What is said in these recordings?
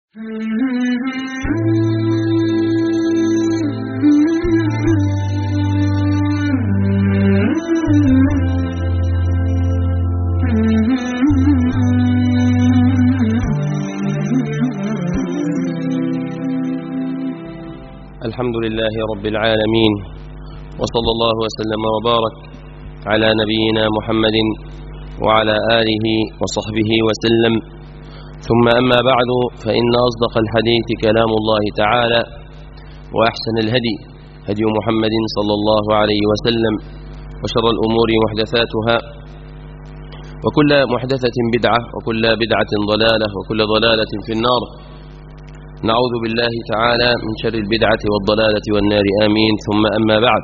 الحمد لله رب العالمين، وصلى الله وسلم وبارك على نبينا محمد وعلى آله وصحبه وسلم. ثم أما بعد، فإن أصدق الحديث كلام الله تعالى، وأحسن الهدي هدي محمد صلى الله عليه وسلم، وشر الأمور محدثاتها، وكل محدثة بدعة، وكل بدعة ضلالة، وكل ضلالة في النار. نعوذ بالله تعالى من شر البدعة والضلالة والنار، آمين. ثم أما بعد،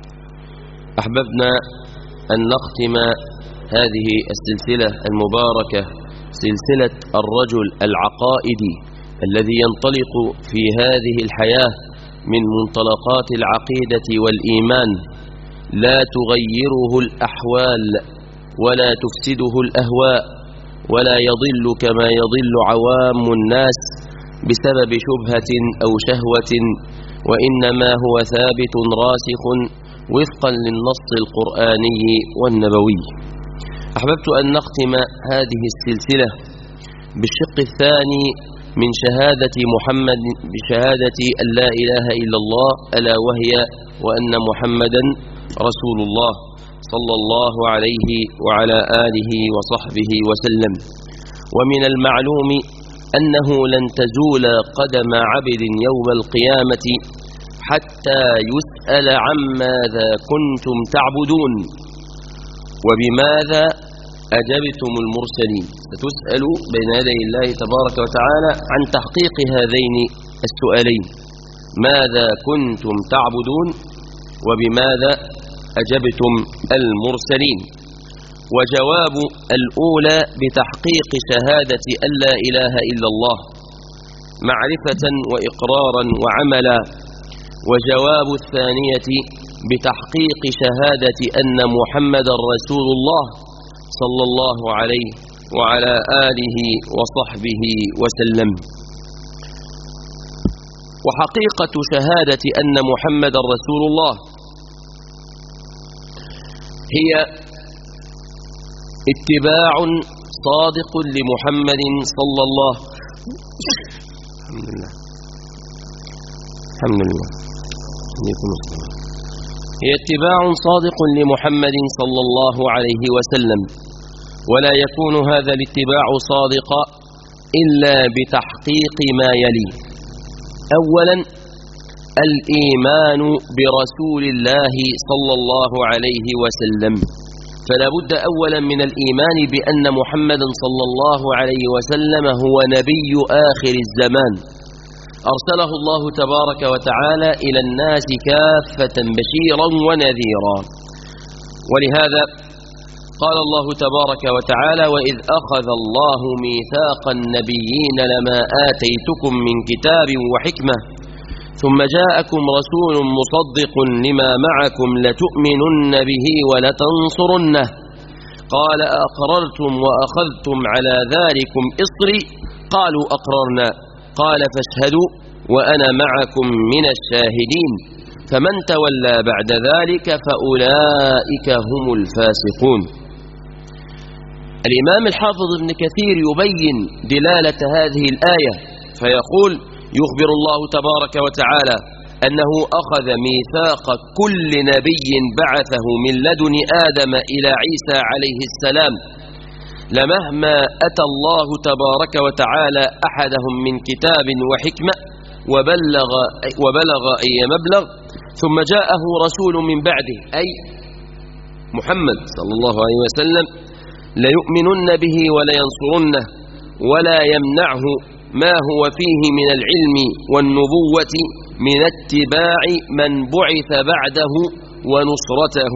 أحببنا أن نختم هذه السلسلة المباركة، سلسلة الرجل العقائدي الذي ينطلق في هذه الحياة من منطلقات العقيدة والإيمان، لا تغيره الأحوال ولا تفسده الأهواء، ولا يضل كما يضل عوام الناس بسبب شبهة أو شهوة، وإنما هو ثابت راسخ وفقا للنص القرآني والنبوي. أحببت أن نختم هذه السلسلة بالشق الثاني من شهادة محمد، بشهادة أن لا إله إلا الله، ألا وهي وأن محمدا رسول الله صلى الله عليه وعلى آله وصحبه وسلم. ومن المعلوم أنه لن تزول قدم عبد يوم القيامة حتى يسأل عماذا كنتم تعبدون وبماذا أجبتم المرسلين. ستسأل بين يدي الله تبارك وتعالى عن تحقيق هذين السؤالين: ماذا كنتم تعبدون، وبماذا أجبتم المرسلين. وجواب الأولى بتحقيق شهادة أن لا إله إلا الله معرفة وإقرارا وعملا، وجواب الثانية بتحقيق شهادة أن محمدا رسول الله صلى الله عليه وعلى آله وصحبه وسلم. وحقيقة شهادة أن محمدا رسول الله هي اتباع صادق لمحمد صلى الله هي اتباع صادق لمحمد صلى الله عليه وسلم، ولا يكون هذا الاتباع صادقا إلا بتحقيق ما يلي: أولا، الإيمان برسول الله صلى الله عليه وسلم، فلا بد أولا من الإيمان بأن محمدا صلى الله عليه وسلم هو نبي آخر الزمان، أرسله الله تبارك وتعالى إلى الناس كافة بشيرا ونذيرا. ولهذا قال الله تبارك وتعالى: وإذ أخذ الله ميثاق النبيين لما آتيتكم من كتاب وحكمة ثم جاءكم رسول مصدق لما معكم لتؤمنن به ولتنصرنه قال أقررتم وأخذتم على ذلكم إصري قالوا أقررنا قال فاشهدوا وأنا معكم من الشاهدين فمن تولى بعد ذلك فأولئك هم الفاسقون. الإمام الحافظ ابن كثير يبين دلالة هذه الآية فيقول: يخبر الله تبارك وتعالى أنه أخذ ميثاق كل نبي بعثه من لدن آدم إلى عيسى عليه السلام، لمهما أتى الله تبارك وتعالى أحدهم من كتاب وحكمة وبلغ أي مبلغ، ثم جاءه رسول من بعده أي محمد صلى الله عليه وسلم، ليؤمنن به ولينصرنه ولا يمنعه ما هو فيه من العلم والنبوة من اتباع من بعث بعده ونصرته.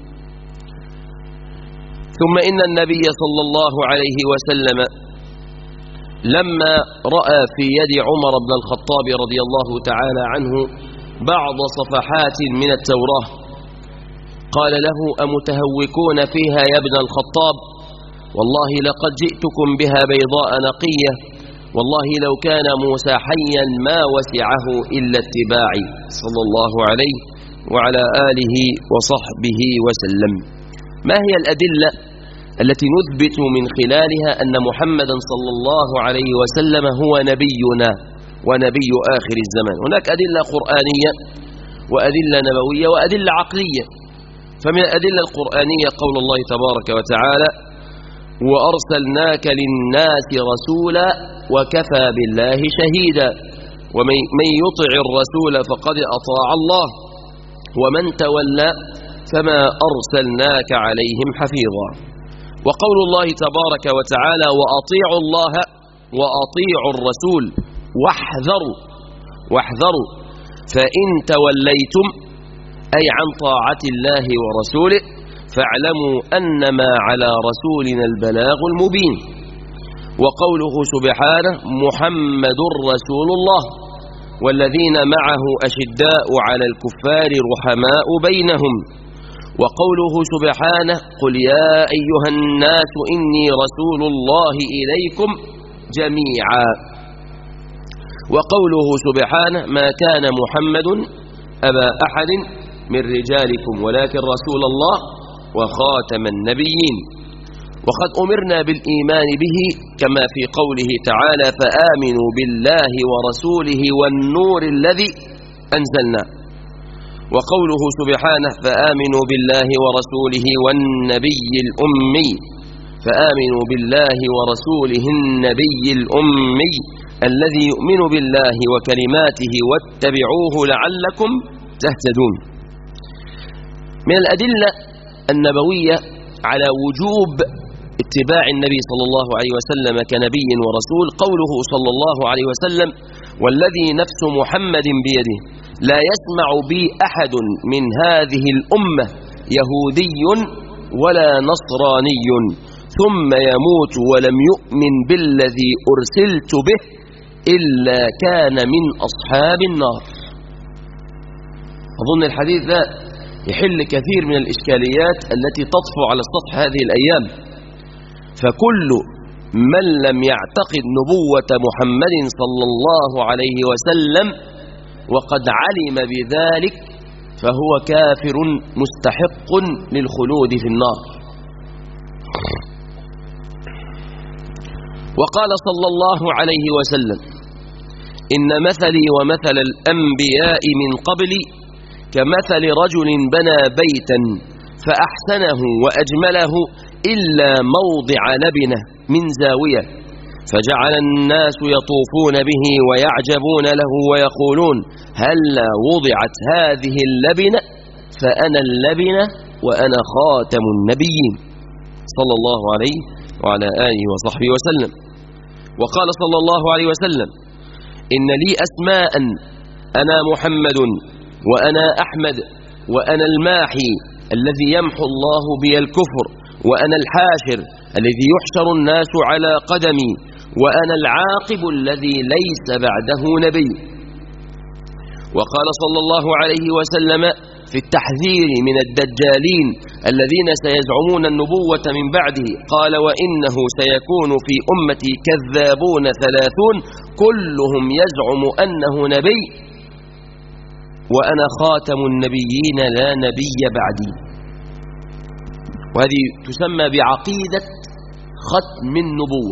ثم إن النبي صلى الله عليه وسلم لما رأى في يد عمر بن الخطاب رضي الله تعالى عنه بعض صفحات من التوراة قال له: أمتهوكون فيها يا ابن الخطاب؟ والله لقد جئتكم بها بيضاء نقية والله لو كان موسى حيا ما وسعه إلا اتباعي صلى الله عليه وعلى آله وصحبه وسلم. ما هي الأدلة التي نثبت من خلالها أن محمدا صلى الله عليه وسلم هو نبينا ونبي آخر الزمان؟ هناك أدلة قرآنية وأدلة نبوية وأدلة عقلية. فمن الأدلة القرآنية قول الله تبارك وتعالى: وأرسلناك للناس رسولا وكفى بالله شهيدا، ومن يطع الرسول فقد أطاع الله ومن تولى فما أرسلناك عليهم حفيظا. وقول الله تبارك وتعالى: وأطيعوا الله وأطيعوا الرسول واحذروا فإن توليتم أي عن طاعة الله ورسوله فاعلموا أنما على رسولنا البلاغ المبين. وقوله سبحانه: محمد رسول الله والذين معه أشداء على الكفار رحماء بينهم. وقوله سبحانه: قل يا أيها الناس إني رسول الله إليكم جميعا. وقوله سبحانه: ما كان محمد أبا أحد من رجالكم ولكن رسول الله وخاتم النبيين. وقد أمرنا بالإيمان به كما في قوله تعالى: فآمنوا بالله ورسوله والنور الذي أنزلنا. وقوله سبحانه: فآمنوا بالله ورسوله والنبي الأمي. فآمنوا بالله ورسوله النبي الأمي الذي يؤمن بالله وكلماته واتبعوه لعلكم تهتدون. من الأدلة النبوية على وجوب اتباع النبي صلى الله عليه وسلم كنبي ورسول قوله صلى الله عليه وسلم: والذي نفس محمد بيده لا يسمع بي أحد من هذه الأمة يهودي ولا نصراني ثم يموت ولم يؤمن بالذي أرسلت به إلا كان من أصحاب النار. أظن الحديث ذا يحل كثير من الإشكاليات التي تطفو على السطح هذه الأيام. فكل من لم يعتقد نبوة محمد صلى الله عليه وسلم وقد علم بذلك فهو كافر مستحق للخلود في النار. وقال صلى الله عليه وسلم: إن مثلي ومثل الأنبياء من قبلي كمثل رجل بنى بيتا فأحسنه وأجمله إلا موضع لبنة من زاوية، فجعل الناس يطوفون به ويعجبون له ويقولون: هلا وضعت هذه اللبنة؟ فأنا اللبنة وأنا خاتم النبيين صلى الله عليه وعلى آله وصحبه وسلم. وقال صلى الله عليه وسلم: إن لي أسماء أنا محمد وأنا أحمد وأنا الماحي الذي يمحو الله بي الكفر وأنا الحاشر الذي يحشر الناس على قدمي وأنا العاقب الذي ليس بعده نبي. وقال صلى الله عليه وسلم في التحذير من الدجالين الذين سيزعمون النبوة من بعده قال: وإنه سيكون في أمتي كذابون 30 كلهم يزعم أنه نبي وأنا خاتم النبيين لا نبي بعدي. وهذه تسمى بعقيدة ختم النبوة.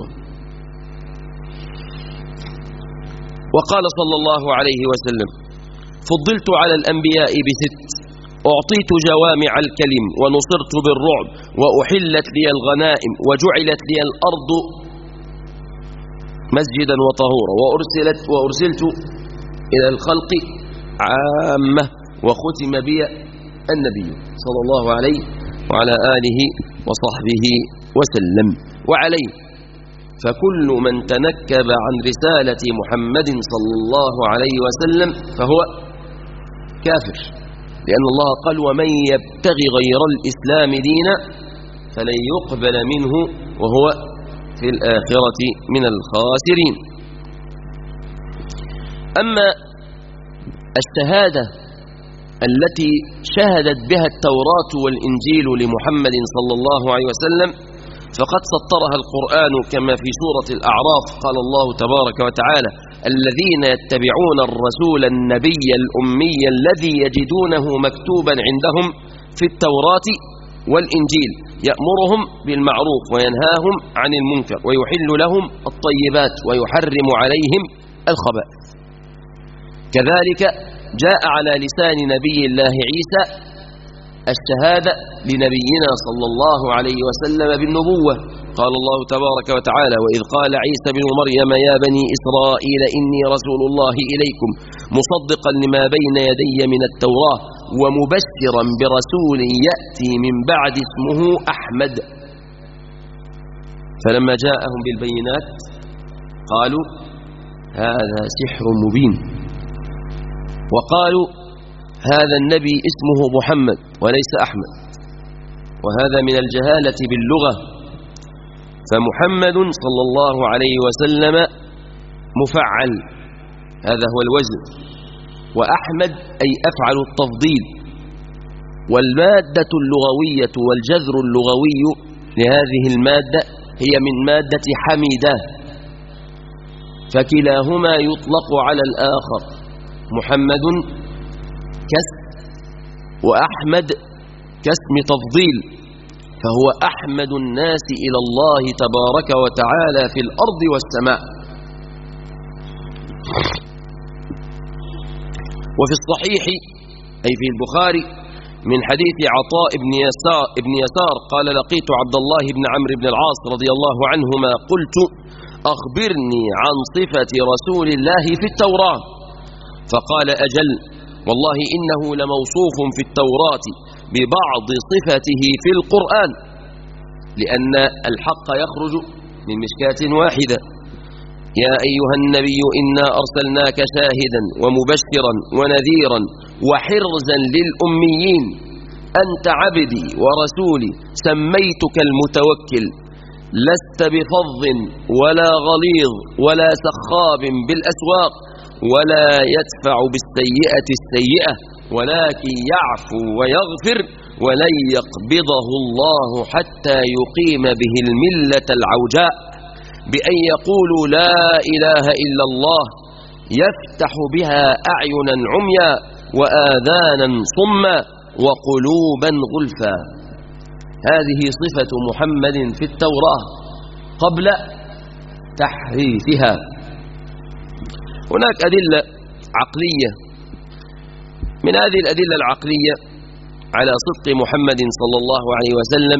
وقال صلى الله عليه وسلم: فضلت على الأنبياء ب6: أعطيت جوامع الكلم ونصرت بالرعب وأحلت لي الغنائم وجعلت لي الأرض مسجدا وطهورا وأرسلت إلى الخلق عامة وختم بي النبي صلى الله عليه وعلى آله وصحبه وسلم. وعليه فكل من تنكب عن رسالة محمد صلى الله عليه وسلم فهو كافر، لأن الله قال: ومن يبتغي غير الإسلام دينا فلن يقبل منه وهو في الآخرة من الخاسرين. أما الشهادة التي شهدت بها التوراة والإنجيل لمحمد صلى الله عليه وسلم فقد سطرها القرآن كما في سورة الأعراف. قال الله تبارك وتعالى: الذين يتبعون الرسول النبي الأمي الذي يجدونه مكتوبا عندهم في التوراة والإنجيل يأمرهم بالمعروف وينهاهم عن المنكر ويحل لهم الطيبات ويحرم عليهم الخبائث. كذلك جاء على لسان نبي الله عيسى الشهادة لنبينا صلى الله عليه وسلم بالنبوة. قال الله تبارك وتعالى: وإذ قال عيسى بن مريم يا بني إسرائيل إني رسول الله إليكم مصدقا لما بين يدي من التوراة ومبشرا برسول يأتي من بعد اسمه أحمد. فلما جاءهم بالبينات قالوا هذا سحر مبين، وقالوا هذا النبي اسمه محمد وليس أحمد، وهذا من الجهالة باللغة. فمحمد صلى الله عليه وسلم مفعل، هذا هو الوزن، وأحمد أي أفعل التفضيل. والمادة اللغوية والجذر اللغوي لهذه المادة هي من مادة حميدة، فكلاهما يطلق على الآخر. محمد كاسم وأحمد كاسم تفضيل، فهو أحمد الناس إلى الله تبارك وتعالى في الأرض والسماء. وفي الصحيح أي في البخاري من حديث عطاء بن يسار قال: لقيت عبد الله بن عمرو بن العاص رضي الله عنهما قلت: أخبرني عن صفة رسول الله في التوراة. فقال: أجل، والله إنه لموصوف في التوراة ببعض صفته في القرآن، لأن الحق يخرج من مشكاة واحدة. يا أيها النبي إنا أرسلناك شاهدا ومبشرا ونذيرا وحرزا للأميين أنت عبدي ورسولي سميتك المتوكل لست بفظ ولا غليظ ولا سخاب بالأسواق ولا يدفع بالسيئة السيئة ولكن يعفو ويغفر ولن يقبضه الله حتى يقيم به الملة العوجاء بأن يقولوا لا إله إلا الله يفتح بها أعينا عميا وآذانا صما وقلوبا غلفا. هذه صفة محمد في التوراة قبل تحريفها. هناك أدلة عقلية، من هذه الأدلة العقلية على صدق محمد صلى الله عليه وسلم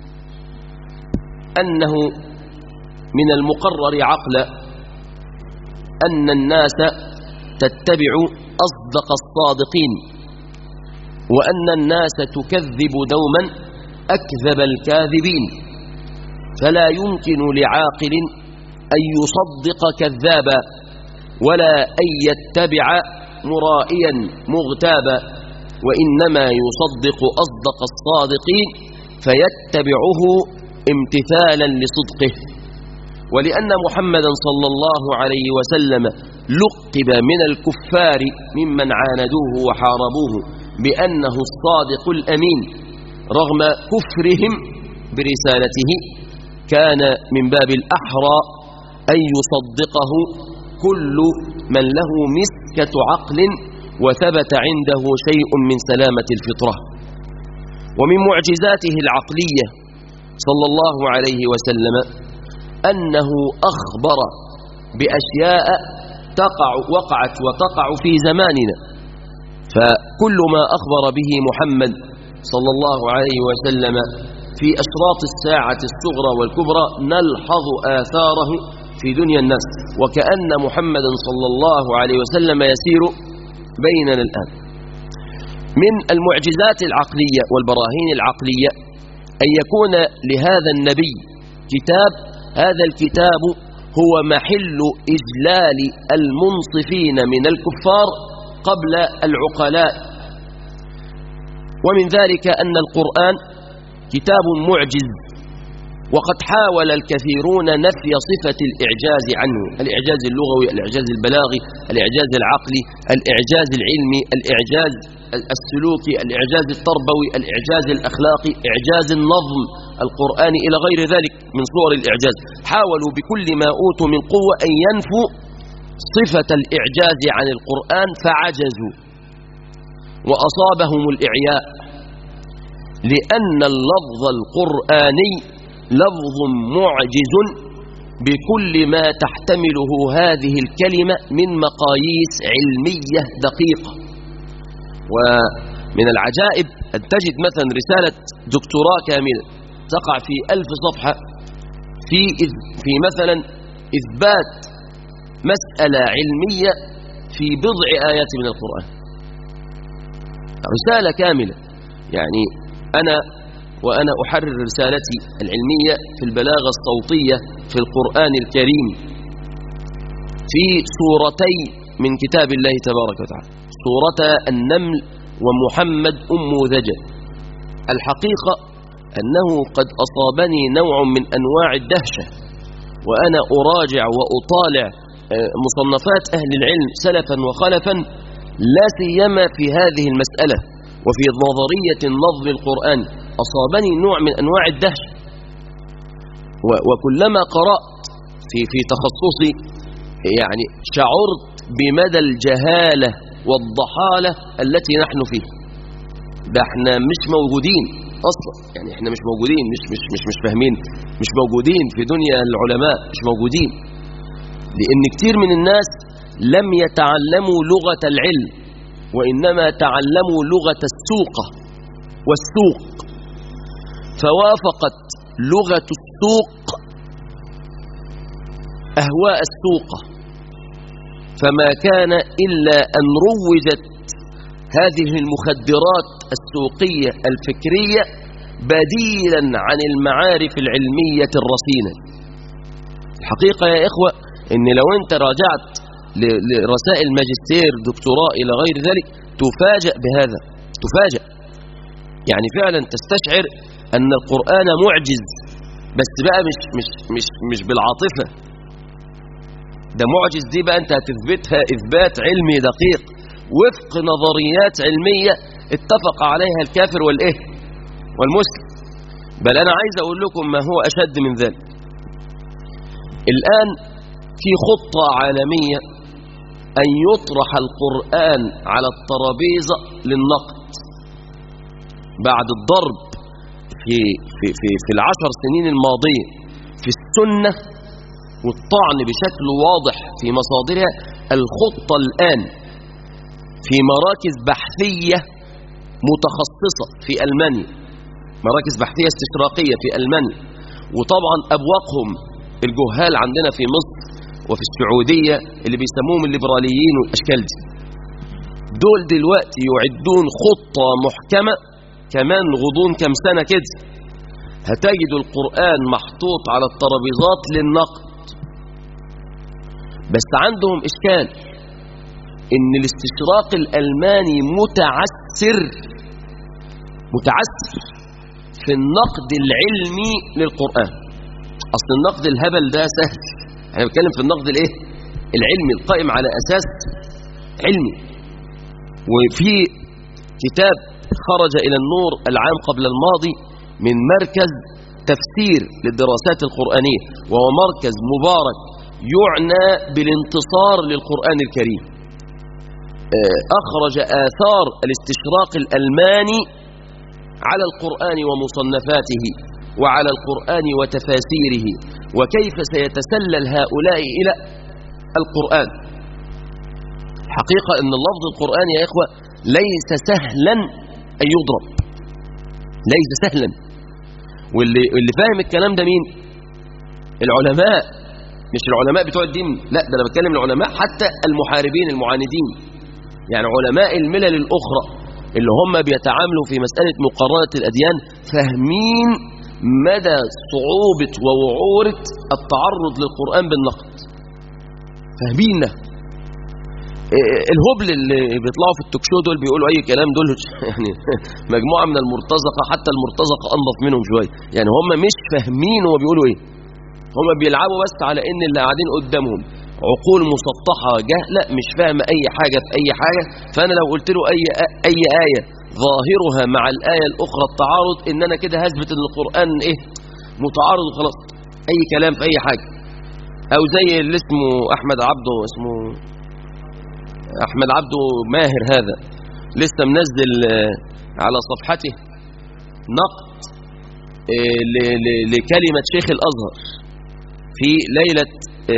أنه من المقرر عقلا أن الناس تتبع أصدق الصادقين، وأن الناس تكذب دوما أكذب الكاذبين، فلا يمكن لعاقل أن يصدق كذابا ولا أن يتبع مرائيا مغتابا، وإنما يصدق أصدق الصادقين فيتبعه امتثالا لصدقه. ولأن محمدا صلى الله عليه وسلم لقب من الكفار ممن عاندوه وحاربوه بأنه الصادق الأمين رغم كفرهم برسالته، كان من باب الأحرى أن يصدقه كل من له مسكة عقل وثبت عنده شيء من سلامة الفطرة. ومن معجزاته العقلية صلى الله عليه وسلم أنه أخبر بأشياء وقعت وتقع في زماننا، فكل ما أخبر به محمد صلى الله عليه وسلم في أشراط الساعة الصغرى والكبرى نلحظ آثاره في دنيا الناس، وكأن محمدا صلى الله عليه وسلم يسير بيننا الآن. من المعجزات العقلية والبراهين العقلية أن يكون لهذا النبي كتاب، هذا الكتاب هو محل إجلال المنصفين من الكفار قبل العقلاء. ومن ذلك أن القرآن كتاب معجز، وقد حاول الكثيرون نفي صفة الإعجاز عنه، الإعجاز اللغوي، الإعجاز البلاغي، الإعجاز العقلي، الإعجاز العلمي، الإعجاز السلوكي، الإعجاز التربوي، الإعجاز الأخلاقي، إعجاز النظم القرآن إلى غير ذلك من صور الإعجاز. حاولوا بكل ما أوتوا من قوة أن ينفوا صفة الإعجاز عن القرآن فعجزوا وأصابهم الإعياء، لأن اللفظ القرآني لفظ معجز بكل ما تحتمله هذه الكلمة من مقاييس علمية دقيقة. ومن العجائب أن تجد مثلا رسالة دكتوراه كاملة تقع في 1000 صفحة في مثلا إثبات مسألة علمية في بضع آيات من القرآن، رسالة كاملة. يعني وأنا أحرر رسالتي العلمية في البلاغة الصوتية في القرآن الكريم في سورتين من كتاب الله تبارك وتعالى، سورة النمل ومحمد أموذجة. الحقيقة أنه قد أصابني نوع من أنواع الدهشة وأنا أراجع وأطالع مصنفات أهل العلم سلفا وخلفا، لا سيما في هذه المسألة وفي نظرية النظم القرآني. أصابني نوع من أنواع الدهشة، وكلما قرأت في تخصصي يعني شعرت بمدى الجهالة والضحالة التي نحن فيها. ده احنا مش موجودين أصلا، يعني احنا مش موجودين، مش فاهمين، مش موجودين في دنيا العلماء، مش موجودين، لأن كتير من الناس لم يتعلموا لغة العلم وإنما تعلموا لغة السوق والسوق، فوافقت لغة السوق أهواء السوق، فما كان إلا أن روجت هذه المخدرات السوقية الفكرية بديلا عن المعارف العلمية الرصينة. الحقيقة يا إخوة إن لو أنت راجعت لرسائل ماجستير دكتوراه إلى غير ذلك تفاجأ بهذا، تفاجأ، يعني فعلا تستشعر أن القرآن معجز، بس بقى مش بالعاطفة، ده معجز دي بقى أنت هتثبتها إثبات علمي دقيق وفق نظريات علمية اتفق عليها الكافر والمسلم. بل أنا عايز أقول لكم ما هو أشد من ذلك. الآن في خطة عالمية أن يطرح القرآن على الترابيزة للنقد بعد الضرب في 10 سنين الماضية في السنة والطعن بشكل واضح في مصادرها. الخطة الآن في مراكز بحثية متخصصة في ألمانيا، مراكز بحثية استشراقية في ألمانيا، وطبعا أبواقهم الجهال عندنا في مصر وفي السعودية اللي بيسموهم الليبراليين والأشكال دي. دول دلوقتي يعدون خطة محكمة كمان غضون كم سنة كده هتجد القرآن محطوط على الترابيزات للنقد. بس عندهم إشكال إن الاستشراق الألماني متعسر في النقد العلمي للقرآن. أصل النقد الهبل ده سهل، احنا بنتكلم في النقد العلمي القائم على أساس علمي. وفي كتاب خرج إلى النور العام قبل الماضي من مركز تفسير للدراسات القرآنية، وهو مركز مبارك يعنى بالانتصار للقرآن الكريم، أخرج آثار الاستشراق الألماني على القرآن ومصنفاته وعلى القرآن وتفاسيره، وكيف سيتسلل هؤلاء إلى القرآن. حقيقة أن اللفظ القرآن يا إخوة ليس سهلا أن يضرب، ليس سهلا. واللي فاهم الكلام ده مين؟ العلماء، مش العلماء بتوع الدين، لا، ده أنا بتكلم العلماء حتى المحاربين المعاندين، يعني علماء الملل الأخرى اللي هم بيتعاملوا في مسألة مقارنة الأديان، فاهمين مدى صعوبة ووعورة التعرض للقرآن بالنقد، فاهمينه. الهبل اللي بيطلعوا في التوكشو دول بيقولوا أي كلام، دول يعني مجموعة من المرتزقة، حتى المرتزقة أنظف منهم شوية، يعني هم مش فاهمين هو بيقولوا إيه، هم بيلعبوا بس على إن اللي قاعدين قدامهم عقول مسطحة جهلة مش فاهمة أي حاجة في أي حاجة. فأنا لو قلت له أي آية ظاهرها مع الآية الأخرى التعارض، إن أنا كده هثبت إن القرآن متعارض وخلاص، أي كلام في أي حاجة. أو زي اللي اسمه أحمد عبده ماهر، هذا لسه منزل على صفحته نقد لكلمة شيخ الأزهر في ليلة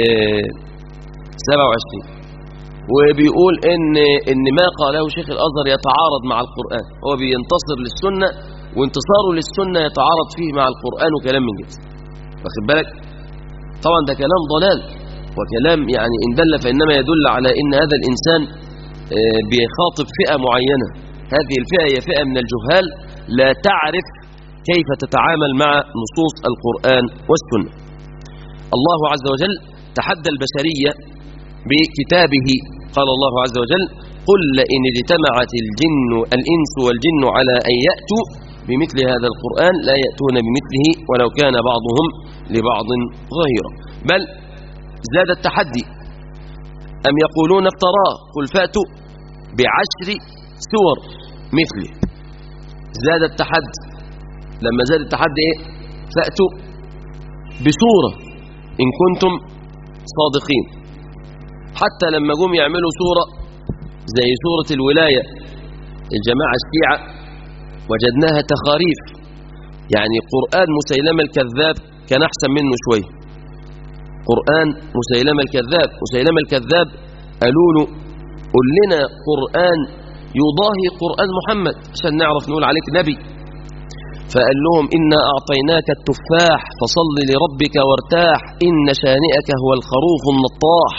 27، وبيقول إن ما قاله شيخ الأزهر يتعارض مع القرآن. هو بينتصر للسنة، وانتصاره للسنة يتعارض فيه مع القرآن، وكلام من جد. واخد بالك؟ طبعا ده كلام ضلال، وكلام يعني إن دل فإنما يدل على إن هذا الإنسان بيخاطب فئة معينة. هذه الفئة هي فئة من الجهال لا تعرف كيف تتعامل مع نصوص القرآن والسنة. الله عز وجل تحدى البشرية بكتابه، قال الله عز وجل: قل لئن اجتمعت الإنس والجن على أن يأتوا بمثل هذا القرآن لا يأتون بمثله ولو كان بعضهم لبعض ظهيرا. بل زاد التحدي: أم يقولون افتراه قل فأتوا ب10 سور مثله. زاد التحدي، لما زاد التحدي فأتوا بسورة إن كنتم صادقين. حتى لما جم يعملوا سورة زي سورة الولاية، الجماعة الشيعة وجدناها تخاريف. يعني قرآن مسيلمة الكذاب كان أحسن منه شوية. قرآن مسيلمة الكذاب قالوا له: قل لنا قرآن يضاهي قرآن محمد عشان نعرف نقول عليك نبي. فقال لهم: إنا أعطيناك التفاح فصل لربك وارتاح إن شانئك هو الخروف النطاح.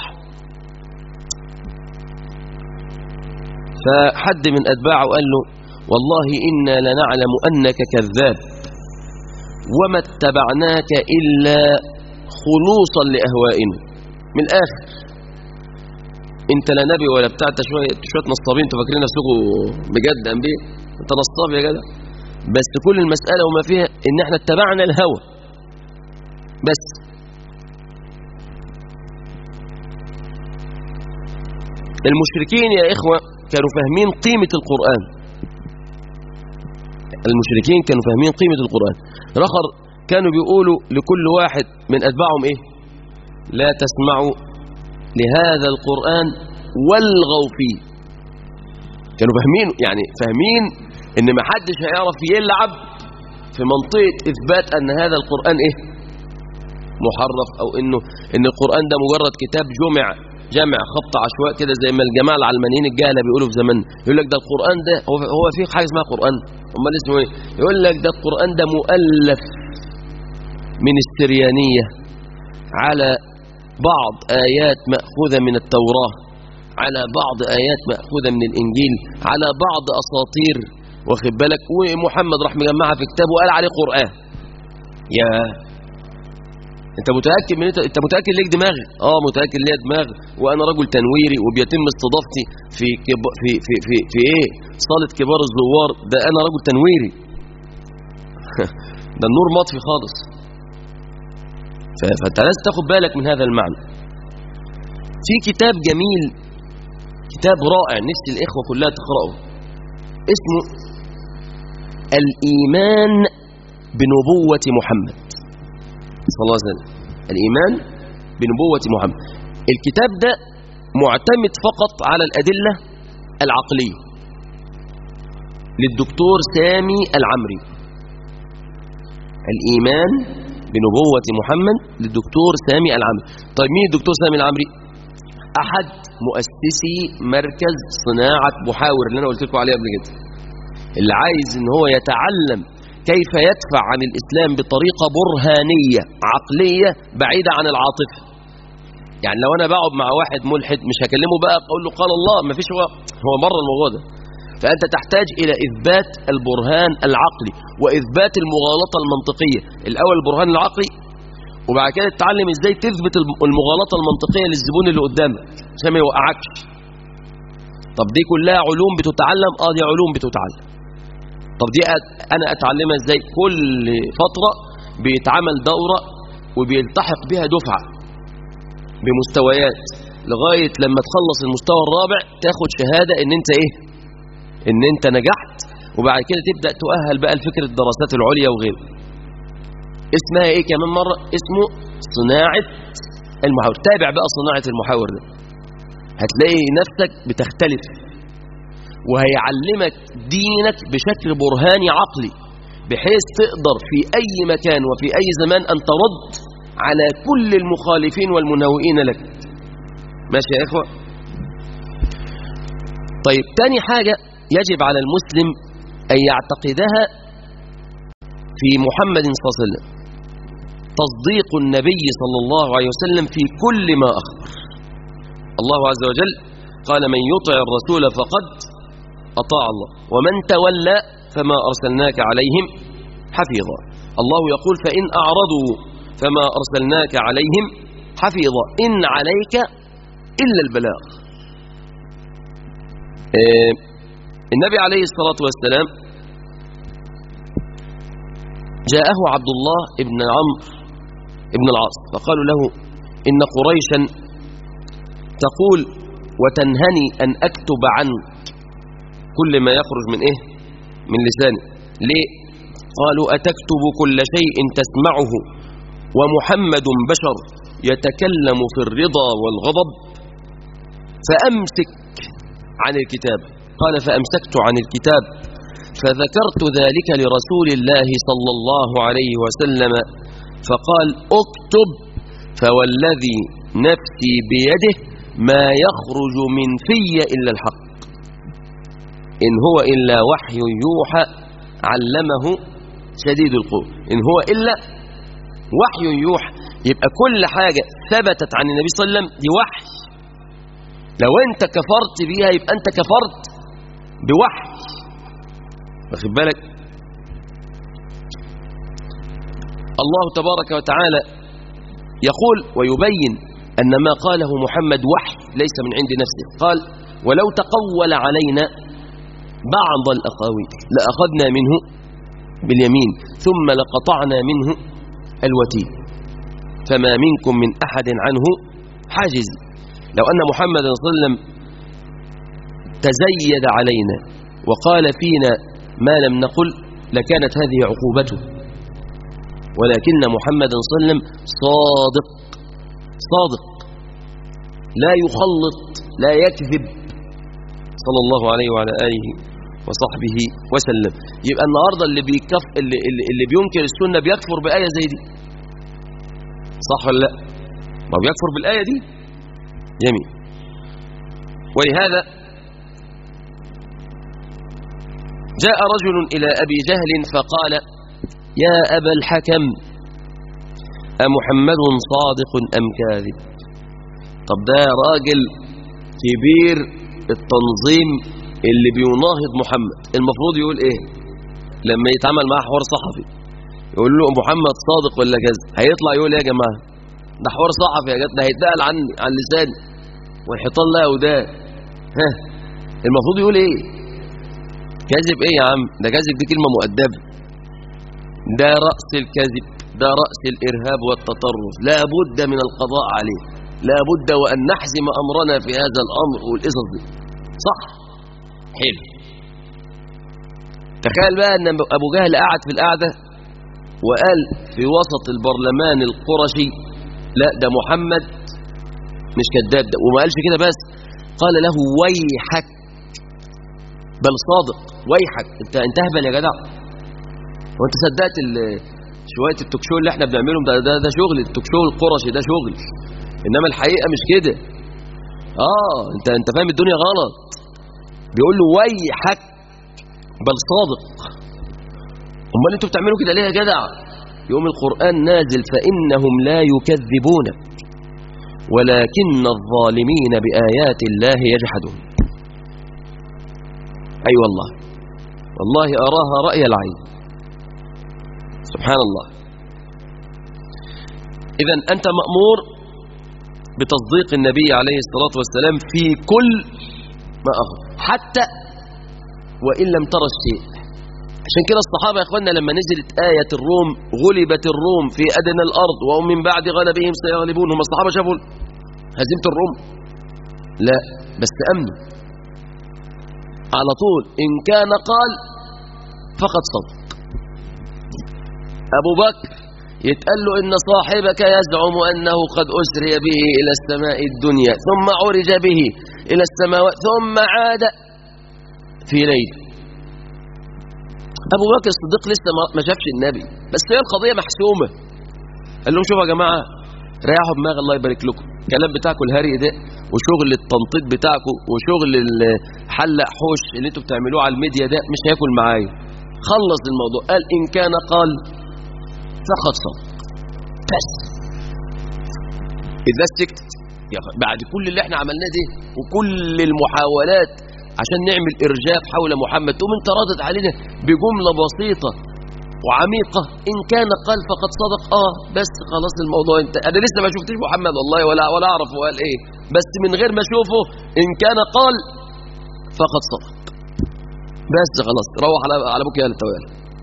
فحد من أتباعه قال له: والله إنا لنعلم أنك كذاب وما اتبعناك إلا خلوصا لأهوائنا. من الآخر انت لا نبي ولا بتاع، انت شوية نصابين، انتوا فاكرين نفسكم بجد أنبياء؟ انت نصاب يا جدع. بس كل المسألة وما فيها ان احنا اتبعنا الهوى بس. المشركين يا إخوة كانوا فاهمين قيمة القرآن. المشركين كانوا فاهمين قيمة القرآن. رخر كانوا بيقولوا لكل واحد من أتباعهم لا تسمعوا لهذا القرآن والغوا فيه. كانوا فاهمين ان ما حدش هيعرف يلعب في منطقة إثبات أن هذا القرآن محرف، أو إن القرآن ده مجرد كتاب جمع خط عشواء كده، زي ما الجماعة العلمانيين الجهلة بيقولوا في زمان. يقول لك ده القرآن ده هو فيه حاجة اسمها قرآن؟ امال اسمه ايه؟ يقول لك ده القرآن ده مؤلف من السريانية على بعض آيات مأخوذة من التوراة، على بعض آيات مأخوذة من الإنجيل، على بعض أساطير، واخد بالك، ومحمد راح مجمعها في كتابه وقال عليه قرآن. يا انت متأكد من انت متأكد ليك دماغ؟ متأكد ليا دماغ، وانا رجل تنويري وبيتم استضافتي في صالة كبار الزوار. ده انا رجل تنويري ده النور مطفي خالص. فانت لازم تاخد بالك من هذا المعنى. في كتاب جميل، كتاب رائع، نفسي الإخوة كلها تقرأه، اسمه الإيمان بنبوة محمد صلى الله عليه وسلم. الإيمان بنبوة محمد. الكتاب ده معتمد فقط على الأدلة العقلية للدكتور سامي العمري. الإيمان بنبوة محمد للدكتور سامي العمري. طيب مين الدكتور سامي العمري؟ أحد مؤسسي مركز صناعة محاور اللي أنا قلت لكم عليه قبل كده، اللي عايز إن هو يتعلم كيف يدفع عن الإسلام بطريقة برهانية عقلية بعيدة عن العاطفة. يعني لو أنا بقعد مع واحد ملحد مش هكلمه بقى أقول له قال الله، ما فيش، هو مرة الموضوع ده. فأنت تحتاج إلى إثبات البرهان العقلي وإثبات المغالطة المنطقية. الأول البرهان العقلي، وبعد كده تتعلم إزاي تثبت المغالطة المنطقية للزبون اللي قدامك عشان ما يوقعكش. طب دي كلها علوم بتتعلم؟ دي علوم بتتعلم. طب دي أنا أتعلمها إزاي؟ كل فترة بيتعمل دورة وبيلتحق بها دفعة بمستويات لغاية لما تخلص المستوى الرابع تاخد شهادة ان انت ايه، ان انت نجحت، وبعد كده تبدأ تؤهل بقى لفكرة الدراسات العليا وغيره. اسمها ايه كمان مرة؟ اسمه صناعة المحاور. تابع بقى صناعة المحاور ده، هتلاقي نفسك بتختلف، وهيعلمك دينك بشكل برهاني عقلي، بحيث تقدر في أي مكان وفي أي زمان أن ترد على كل المخالفين والمناوئين لك. ماشي يا إخوة؟ طيب، تاني حاجة يجب على المسلم أن يعتقدها في محمد صلى الله عليه وسلم تصديق النبي صلى الله عليه وسلم في كل ما أخبر. الله عز وجل قال: من يطع الرسول فقد أطاع الله ومن تولى فما أرسلناك عليهم حفيظا. الله يقول: فإن أعرضوا فما أرسلناك عليهم حفيظا إن عليك إلا البلاغ. النبي عليه الصلاة والسلام جاءه عبد الله ابن عمرو ابن العاص فقالوا له: إن قريشا تقول وتنهني أن أكتب عنك كل ما يخرج من إيه؟ من لساني. ليه؟ قالوا: أتكتب كل شيء تسمعه ومحمد بشر يتكلم في الرضا والغضب، فأمسك عن الكتاب. قال: فأمسكت عن الكتاب فذكرت ذلك لرسول الله صلى الله عليه وسلم فقال: اكتب، فوالذي نفسي بيده ما يخرج من في إلا الحق إن هو إلا وحي يوحى علمه شديد القوى. إن هو إلا وحي يوحى، يبقى كل حاجة ثبتت عن النبي صلى الله عليه وسلم دي وحي. لو أنت كفرت بيها يبقى أنت كفرت بوحي، واخد بالك؟ الله تبارك وتعالى يقول ويبين أن ما قاله محمد وحي ليس من عند نفسه. قال: ولو تقول علينا بعض الأقاويل لأخذنا منه باليمين ثم لقطعنا منه الوتين فما منكم من أحد عنه حاجز. لو أن محمد صلى الله عليه وسلم تزيد علينا وقال فينا ما لم نقل لكانت هذه عقوبته، ولكن محمد صلى الله عليه وسلم صادق صادق لا يخلط لا يكذب صلى الله عليه وعلى آله وصحبه وسلم. يبقى النهاردة اللي بينكر السنة بيكفر بآية زي دي، صح ولا لا؟ ما بيكفر بالآية دي. جميل. ولهذا جاء رجل إلى أبي جهل فقال: يا أبا الحكم، أمحمد صادق أم كاذب؟ طب ده راجل كبير التنظيم اللي بيناهض محمد، المفروض يقول ايه لما يتعامل معاه حوار صحفي؟ يقول له محمد صادق ولا كاذب؟ هيطلع يقول ايه يا جماعه؟ ده حوار صحفي يا جدع، ده هيتقال عن لساني والحيطان لها ودان. ها، المفروض يقول ايه؟ كاذب ايه يا عم؟ ده كاذب دي كلمه مؤدبه، ده رأس الكذب، ده رأس الإرهاب والتطرف، لا بد من القضاء عليه، لا بد وأن نحزم أمرنا في هذا الأمر والقصص دي. صح؟ حلو. تخيل بقى أن أبو جهل قعد في القعدة وقال في وسط البرلمان القرشي: لا ده محمد مش كذاب. ده وما قالش كده بس، قال له: ويحك، بل صادق. ويحك، انت اهبل يا جدع، وانت صدقت شويه التوكشو اللي احنا بنعملهم ده شغل التوكشو القرشي، ده شغل، انما الحقيقه مش كده. انت فاهم الدنيا غلط. بيقول له: ويحك بل صادق. امال انتوا بتعملوا كده ليه يا جدع؟ يوم القرآن نازل: فإنهم لا يكذبونك ولكن الظالمين بآيات الله يجحدون. أي والله أراها رأي العين، سبحان الله. إذن أنت مأمور بتصديق النبي عليه الصلاة والسلام في كل ما أخبر، حتى وإن لم ترى الشيء. عشان كده الصحابة يا أخوانا لما نزلت آية الروم: غلبت الروم في أدنى الأرض وهم من بعد غلبهم سيغلبون، هم الصحابة شافوا هزيمة الروم؟ لا، بس أمنوا على طول. إن كان قال فقد صدق. أبو بكر يتقال له إن صاحبك يزعم أنه قد أسري به إلى السماء الدنيا ثم عرج به إلى السماوات ثم عاد في ليل. أبو بكر الصديق لسه ما شافش النبي، بس هي القضية محسومة. قال لهم شوفوا يا جماعة، ريحوا دماغ الله يبارك لكم، الكلام بتاعكم الهري ده وشغل التنطيط بتاعكم وشغل الحلق حوش اللي انتوا بتعملوه على الميديا ده مش هياكل معايا. خلص الموضوع، قال إن كان قال فقد صدق. بس إذا سكت بعد كل اللي احنا عملناه ده وكل المحاولات عشان نعمل إرجاف حول محمد، تقوم انت ردت علينا بجملة بسيطة وعميقة، إن كان قال فقد صدق. بس خلاص الموضوع انت. أنا لسه ما شفتش محمد والله ولا أعرف هو قال إيه، بس من غير ما أشوفه إن كان قال فقد صدق. بس خلاص روح على أبوك يا التوالي.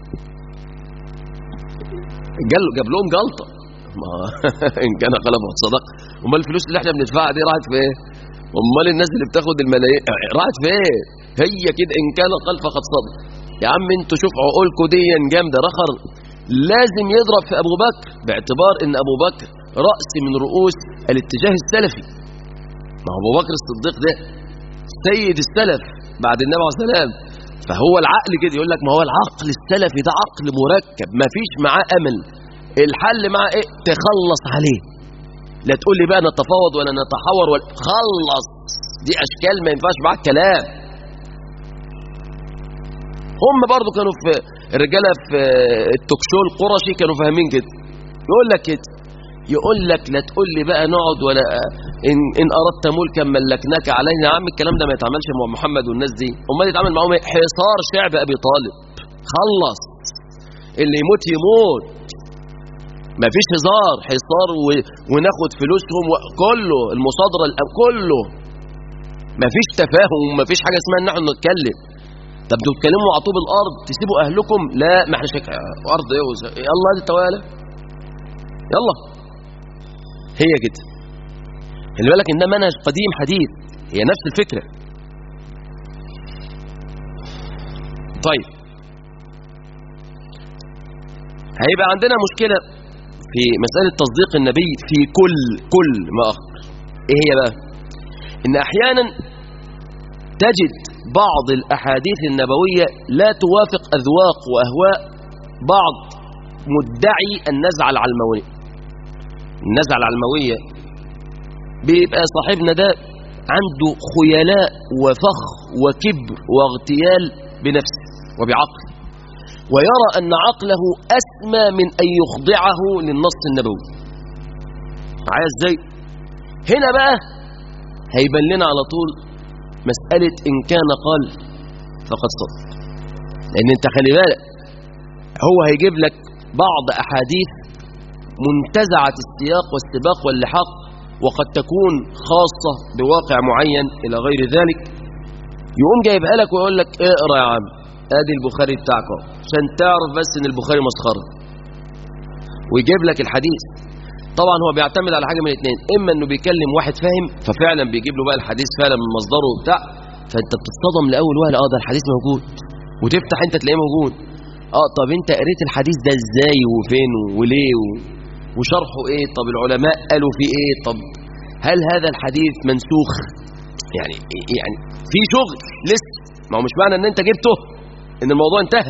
جاب لهم جلطة. إن كان قال فقد صدق. أمال الفلوس اللي احنا بندفعها دي راحت في ايه؟ أمال الناس اللي بتاخد الملايين راحت في ايه؟ هي كده إن كان قال فقد صدق. يا عم انتوا شوف عقولكم دي جامده. رخر لازم يضرب في ابو بكر باعتبار ان ابو بكر راس من رؤوس الاتجاه السلفي. ما هو ابو بكر الصديق ده سيد السلف بعد النبي عليه الصلاه والسلام، فهو العقل كده يقول لك ما هو العقل السلفي ده عقل مركب ما فيش معاه امل. الحل معاه ايه؟ تخلص عليه. لا تقول لي بقى نتفاوض ولا نتحاور ولا خلص، دي اشكال ما ينفعش معاك كلام. هم برضو كانوا في الرجاله في التوكشو القرشي كانوا فاهمين كده. يقول لك لا تقول لي بقى نقعد ولا ان اردت ملكا ملكناك علينا. يا عم الكلام ده ما يتعملش مع محمد والناس دي. امال يتعامل معاهم حصار شعب ابي طالب. خلص، اللي يموت يموت، ما فيش هزار. حصار وناخد فلوسهم كله، المصادره كله، ما فيش تفاهم، ما فيش حاجه اسمها ان احنا نتكلم. طب تتكلموا على طوب الارض تسيبوا اهلكم؟ لا، ما احنا ارض ايه يلا دي التوالى يلا. هي كده. خلي بالك ان ده منهج قديم حديث، هي نفس الفكره. طيب هيبقى عندنا مشكله في مساله تصديق النبي في كل ما اخبر. ايه هي بقى؟ ان احيانا تجد بعض الأحاديث النبوية لا توافق أذواق وأهواء بعض مدعي النزعة العلموية. النزعة العلموية بيبقى صاحبنا ده عنده خيلاء وفخ وكبر واغتيال بنفسه وبعقله، ويرى أن عقله أسمى من أن يخضعه للنص النبوي. معايا ازاي؟ هنا بقى هيبان لنا على طول مسألة إن كان قال فقد صدق. لأن أنت خلي بالك هو هيجيب لك بعض أحاديث منتزعة السياق والسباق واللحاق، وقد تكون خاصة بواقع معين إلى غير ذلك. يقوم جايبها لك ويقول لك اقرأ يا عم ادي البخاري بتاعك عشان تعرف بس ان البخاري مسخرة، ويجيب لك الحديث. طبعا هو بيعتمد على حاجه من الاثنين، اما انه بيكلم واحد فاهم ففعلا بيجيب له بقى الحديث فعلا من مصدره وبتاع، فانت بتتصدم لاول وهله ده الحديث موجود، وتفتح انت تلاقيه موجود. طب انت قريت الحديث ده ازاي وفين وليه وشرحه ايه؟ طب العلماء قالوا فيه ايه؟ طب هل هذا الحديث منسوخ؟ يعني في شغل لسه، ما هو مش معنى ان انت جبته ان الموضوع انتهى.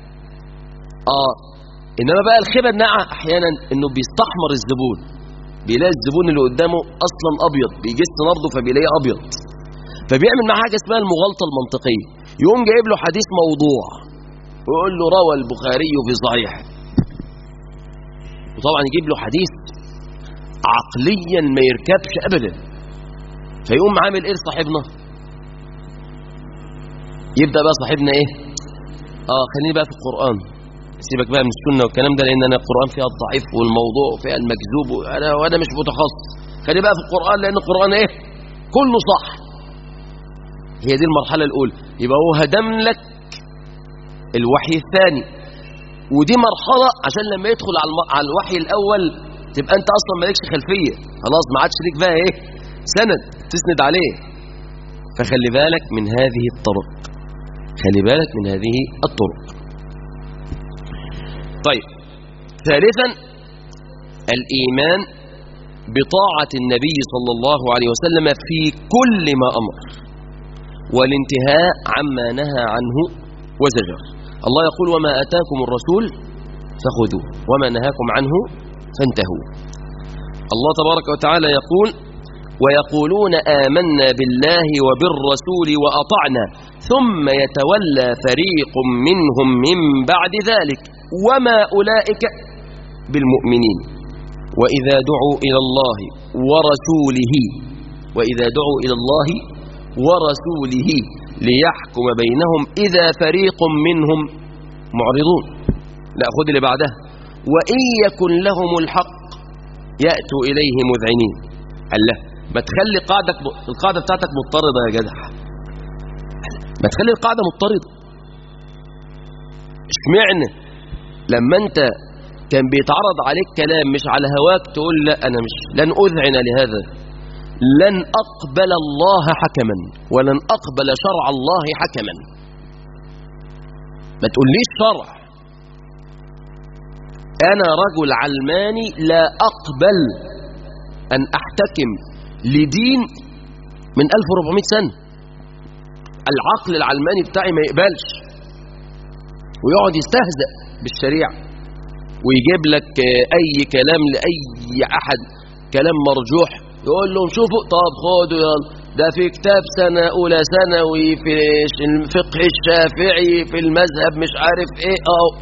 انما بقى الخيبه الناعمه احيانا انه بيستحمر الزبون، بيلاقي الزبون اللي قدامه اصلا ابيض، بيجس نبضه فبيلاقيه ابيض، فبيعمل معاه حاجه اسمها المغالطه المنطقيه. يقوم جايب له حديث موضوع ويقول له روى البخاري في صحيحه، وطبعا يجيب له حديث عقليا ما يركبش ابدا. فيقوم عامل ايه صاحبنا؟ يبدا بقى صاحبنا ايه؟ خليني بقى في القران، سيبك بقى من السنه والكلام ده، لان انا القران فيها الضعيف والموضوع وفيها المكذوب، وانا مش متخصص. خلي بقى في القران، لان القران ايه؟ كله صح. هي دي المرحله الاولى. يبقى هو هدم لك الوحي الثاني، ودي مرحله عشان لما يدخل على الوحي الاول تبقى انت اصلا مالكش خلفيه، خلاص ما عادش ليك بقى ايه سند تسند عليه. فخلي بالك من هذه الطرق، خلي بالك من هذه الطرق. طيب، ثالثا الإيمان بطاعة النبي صلى الله عليه وسلم في كل ما أمر، والانتهاء عما نهى عنه وزجر. الله يقول: وما أتاكم الرسول فخذوه وما نهاكم عنه فانتهوا. الله تبارك وتعالى يقول: ويقولون آمنا بالله وبالرسول وأطعنا ثم يتولى فريق منهم من بعد ذلك وما أولئك بالمؤمنين وإذا دعوا إلى الله ورسوله ليحكم بينهم إذا فريق منهم معرضون. لا، خذ اللي بعدها: وإن يكن لهم الحق يأتوا إليه مذعنين. الله، ما تخلي القاعدة بتاعتك مضطردة يا جدع، ما تخلي القاعدة مضطردة. اشمعنى لما انت كان بيتعرض عليك كلام مش على هواك تقول لا أنا لن أذعن لهذا، لن أقبل الله حكما ولن أقبل شرع الله حكما؟ ما تقوليش شرع، أنا رجل علماني لا أقبل أن أحتكم لدين من 1400 سنة. العقل العلماني بتاعي ما يقبلش، ويقعد يستهزأ بالشريعة ويجيب لك أي كلام لأي أحد، كلام مرجوح، يقول لهم شوفوا طب خدوا يلا، ده في كتاب سنة أولى ثانوي في الفقه الشافعي في المذهب مش عارف إيه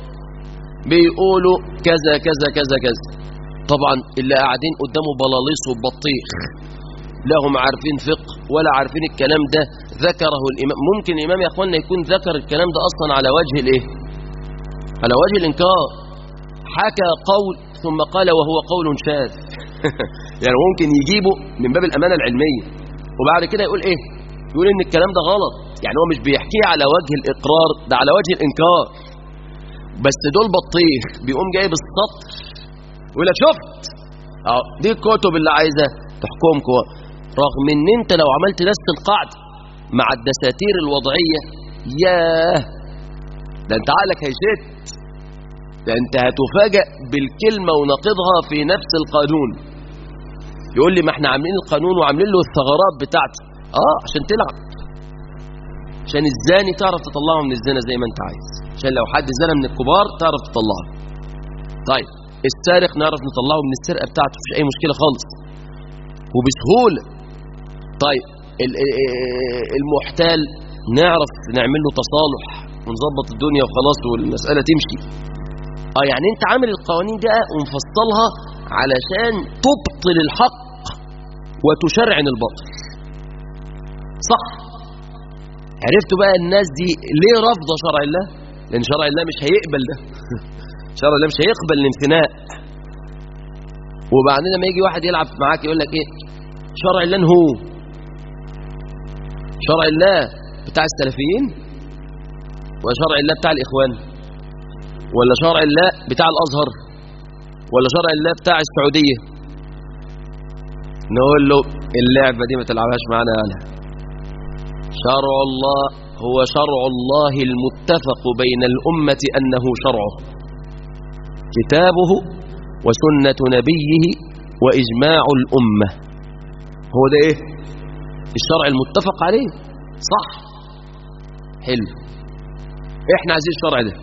بيقولوا كذا كذا كذا كذا. طبعا اللي قاعدين قدامه بلاليص وبطيخ، لا هم عارفين فقه ولا عارفين الكلام ده ذكره الإمام. ممكن الإمام يا أخوانا يكون ذكر الكلام ده أصلا على وجه الإيه؟ على وجه الإنكار، حكى قول ثم قال وهو قول شاذ يعني ممكن يجيبه من باب الأمانة العلمية وبعد كده يقول إيه؟ يقول إن الكلام ده غلط. يعني هو مش بيحكيه على وجه الإقرار، ده على وجه الإنكار. بس دول بطيخ، بيقوم جايب السطر ويقول لك شفت دي الكتب اللي عايزة تحكمكم، رغم ان انت لو عملت نفس القاعدة مع الدساتير الوضعية ياه ده انت عقلك هيشت، ده انت هتفاجأ بالكلمة ونقضها في نفس القانون. يقول لي ما احنا عاملين القانون وعاملين له الثغرات بتاعته عشان تلعب، عشان الزاني تعرف تطلعه من الزنا زي ما انت عايز، عشان لو حد زنا من الكبار تعرف تطلعه. طيب السارق نعرف نطلعه من السرقة بتاعته، مفيش اي مشكلة خالص وبسهولة. طيب المحتال نعرف نعمل له تصالح ونظبط الدنيا وخلاص والمسألة تمشي. يعني انت عامل القوانين دي ومفصلها علشان تبطل الحق وتشرعن الباطل، صح؟ عرفتوا بقى الناس دي ليه رافضة شرع الله؟ لأن شرع الله مش هيقبل ده شرع الله مش هيقبل الامتناء. وبعدين لما يجي واحد يلعب معاك يقول لك ايه؟ شرع الله هو شرع الله بتاع السلفيين ولا شرع الله بتاع الإخوان ولا شرع الله بتاع الأزهر ولا شرع الله بتاع السعودية؟ نقول له اللعبة دي ما تلعبهاش معانا يالا. شرع الله هو شرع الله المتفق بين الأمة أنه شرعه، كتابه وسنة نبيه وإجماع الأمة، هو ده ايه؟ الشرع المتفق عليه، صح؟ حلو، احنا عايزين الشرع ده.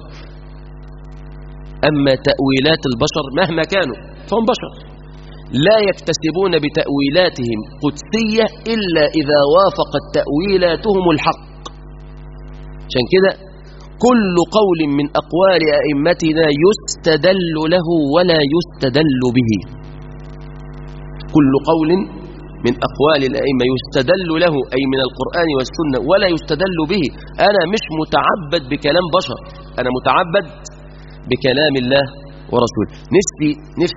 أما تأويلات البشر مهما كانوا فهم بشر، لا يكتسبون بتأويلاتهم قدسية إلا إذا وافقت تأويلاتهم الحق. عشان كده كل قول من أقوال أئمتنا يستدل له ولا يستدل به، كل قول من أقوال الأئمة يستدل له أي من القرآن والسنة ولا يستدل به. أنا مش متعبد بكلام بشر، أنا متعبد بكلام الله ورسوله. نفسي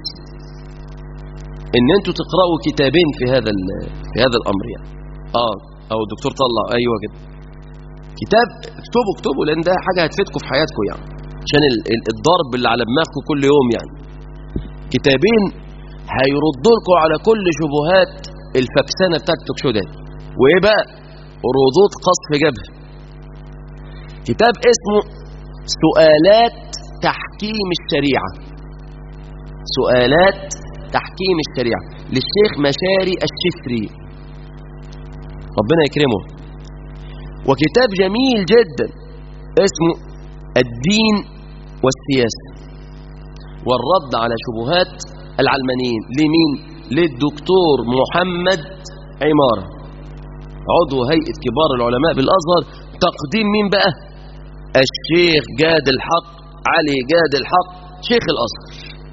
إن أنتوا تقرأوا كتابين في هذا الأمر يعني. أو الدكتور طلع أيوة كده كتاب، اكتبوا لأن ده حاجة هتفيدكم في حياتكم يعني، عشان الضرب اللي على دماغكم كل يوم يعني. كتابين هيردوا لكم على كل شبهات الفكسانة بتاعت التوكشو ده. وايه بقى؟ ردود قصف جبهة. كتاب اسمه سؤالات تحكيم الشريعة، سؤالات تحكيم الشريعة للشيخ مشاري الشفري، ربنا يكرمه. وكتاب جميل جدا اسمه الدين والسياسة والرد على شبهات العلمانيين. لمين؟ للدكتور محمد عمارة، عضو هيئة كبار العلماء بالأزهر. تقديم مين بقى؟ الشيخ جاد الحق، علي جاد الحق، شيخ الأزهر.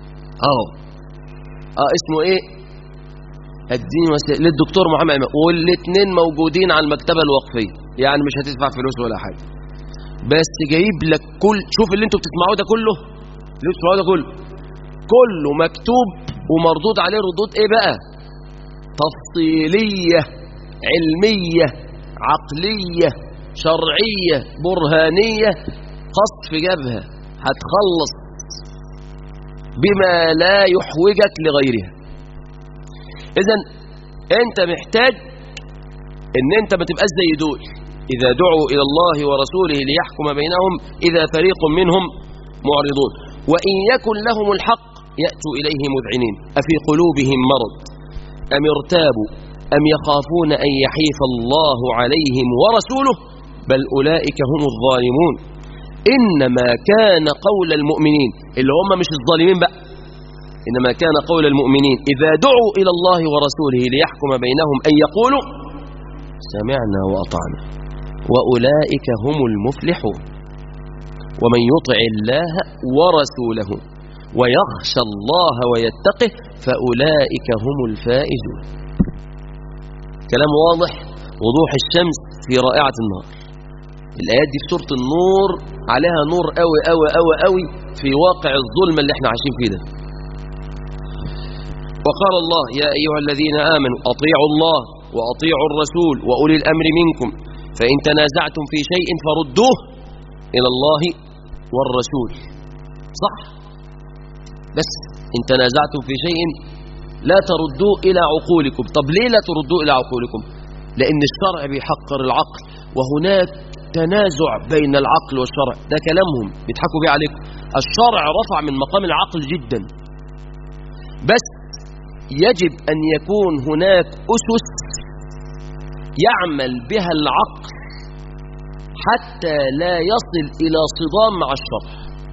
اسمه ايه؟ الدين والسياسة للدكتور محمد عمارة. والاثنين موجودين على المكتبة الوقفية، يعني مش هتدفع فلوس ولا حاجة، بس جايب لك كل، شوف اللي انتوا بتسمعوه ده كله، اللي بتسمعوه ده كله مكتوب ومردود عليه ردود ايه بقى؟ تفصيلية، علمية، عقلية، شرعية، برهانية، قصف جبهة، هتخلص بما لا يحوجك لغيرها. اذن انت محتاج ان انت ما تبقاش زي دول، اذا دعوا الى الله ورسوله ليحكم بينهم اذا فريق منهم معرضون وان يكن لهم الحق يأتوا اليه مذعنين افي قلوبهم مرض ام ارتابوا ام يخافون ان يحيف الله عليهم ورسوله بل اولئك هم الظالمون. انما كان قول المؤمنين، اللي هم مش الظالمين بقى، انما كان قول المؤمنين اذا دعوا الى الله ورسوله ليحكم بينهم ان يقولوا سمعنا واطعنا واولئك هم المفلحون. ومن يطع الله ورسوله ويخشى الله ويتقه فاولئك هم الفائزون. كلام واضح وضوح الشمس في رائعة النهار. الآيات دي في سورة النور عليها نور قوي قوي قوي قوي في واقع الظلم اللي احنا عايشين فيه ده. وقال الله يا أيها الذين آمنوا أطيعوا الله وأطيعوا الرسول وأولي الأمر منكم فإن تنازعتم في شيء فردوه إلى الله والرسول. صح؟ بس إن تنازعتم في شيء لا تردوه إلى عقولكم. طب ليه لا تردوه إلى عقولكم؟ لأن الشرع بيحقر العقل، وهناك تنازع بين العقل والشرع. ده كلامهم بيضحكوا بيه عليكم. الشرع رفع من مقام العقل جدا، بس يجب أن يكون هناك أسس يعمل بها العقل حتى لا يصل إلى صدام مع الشرع.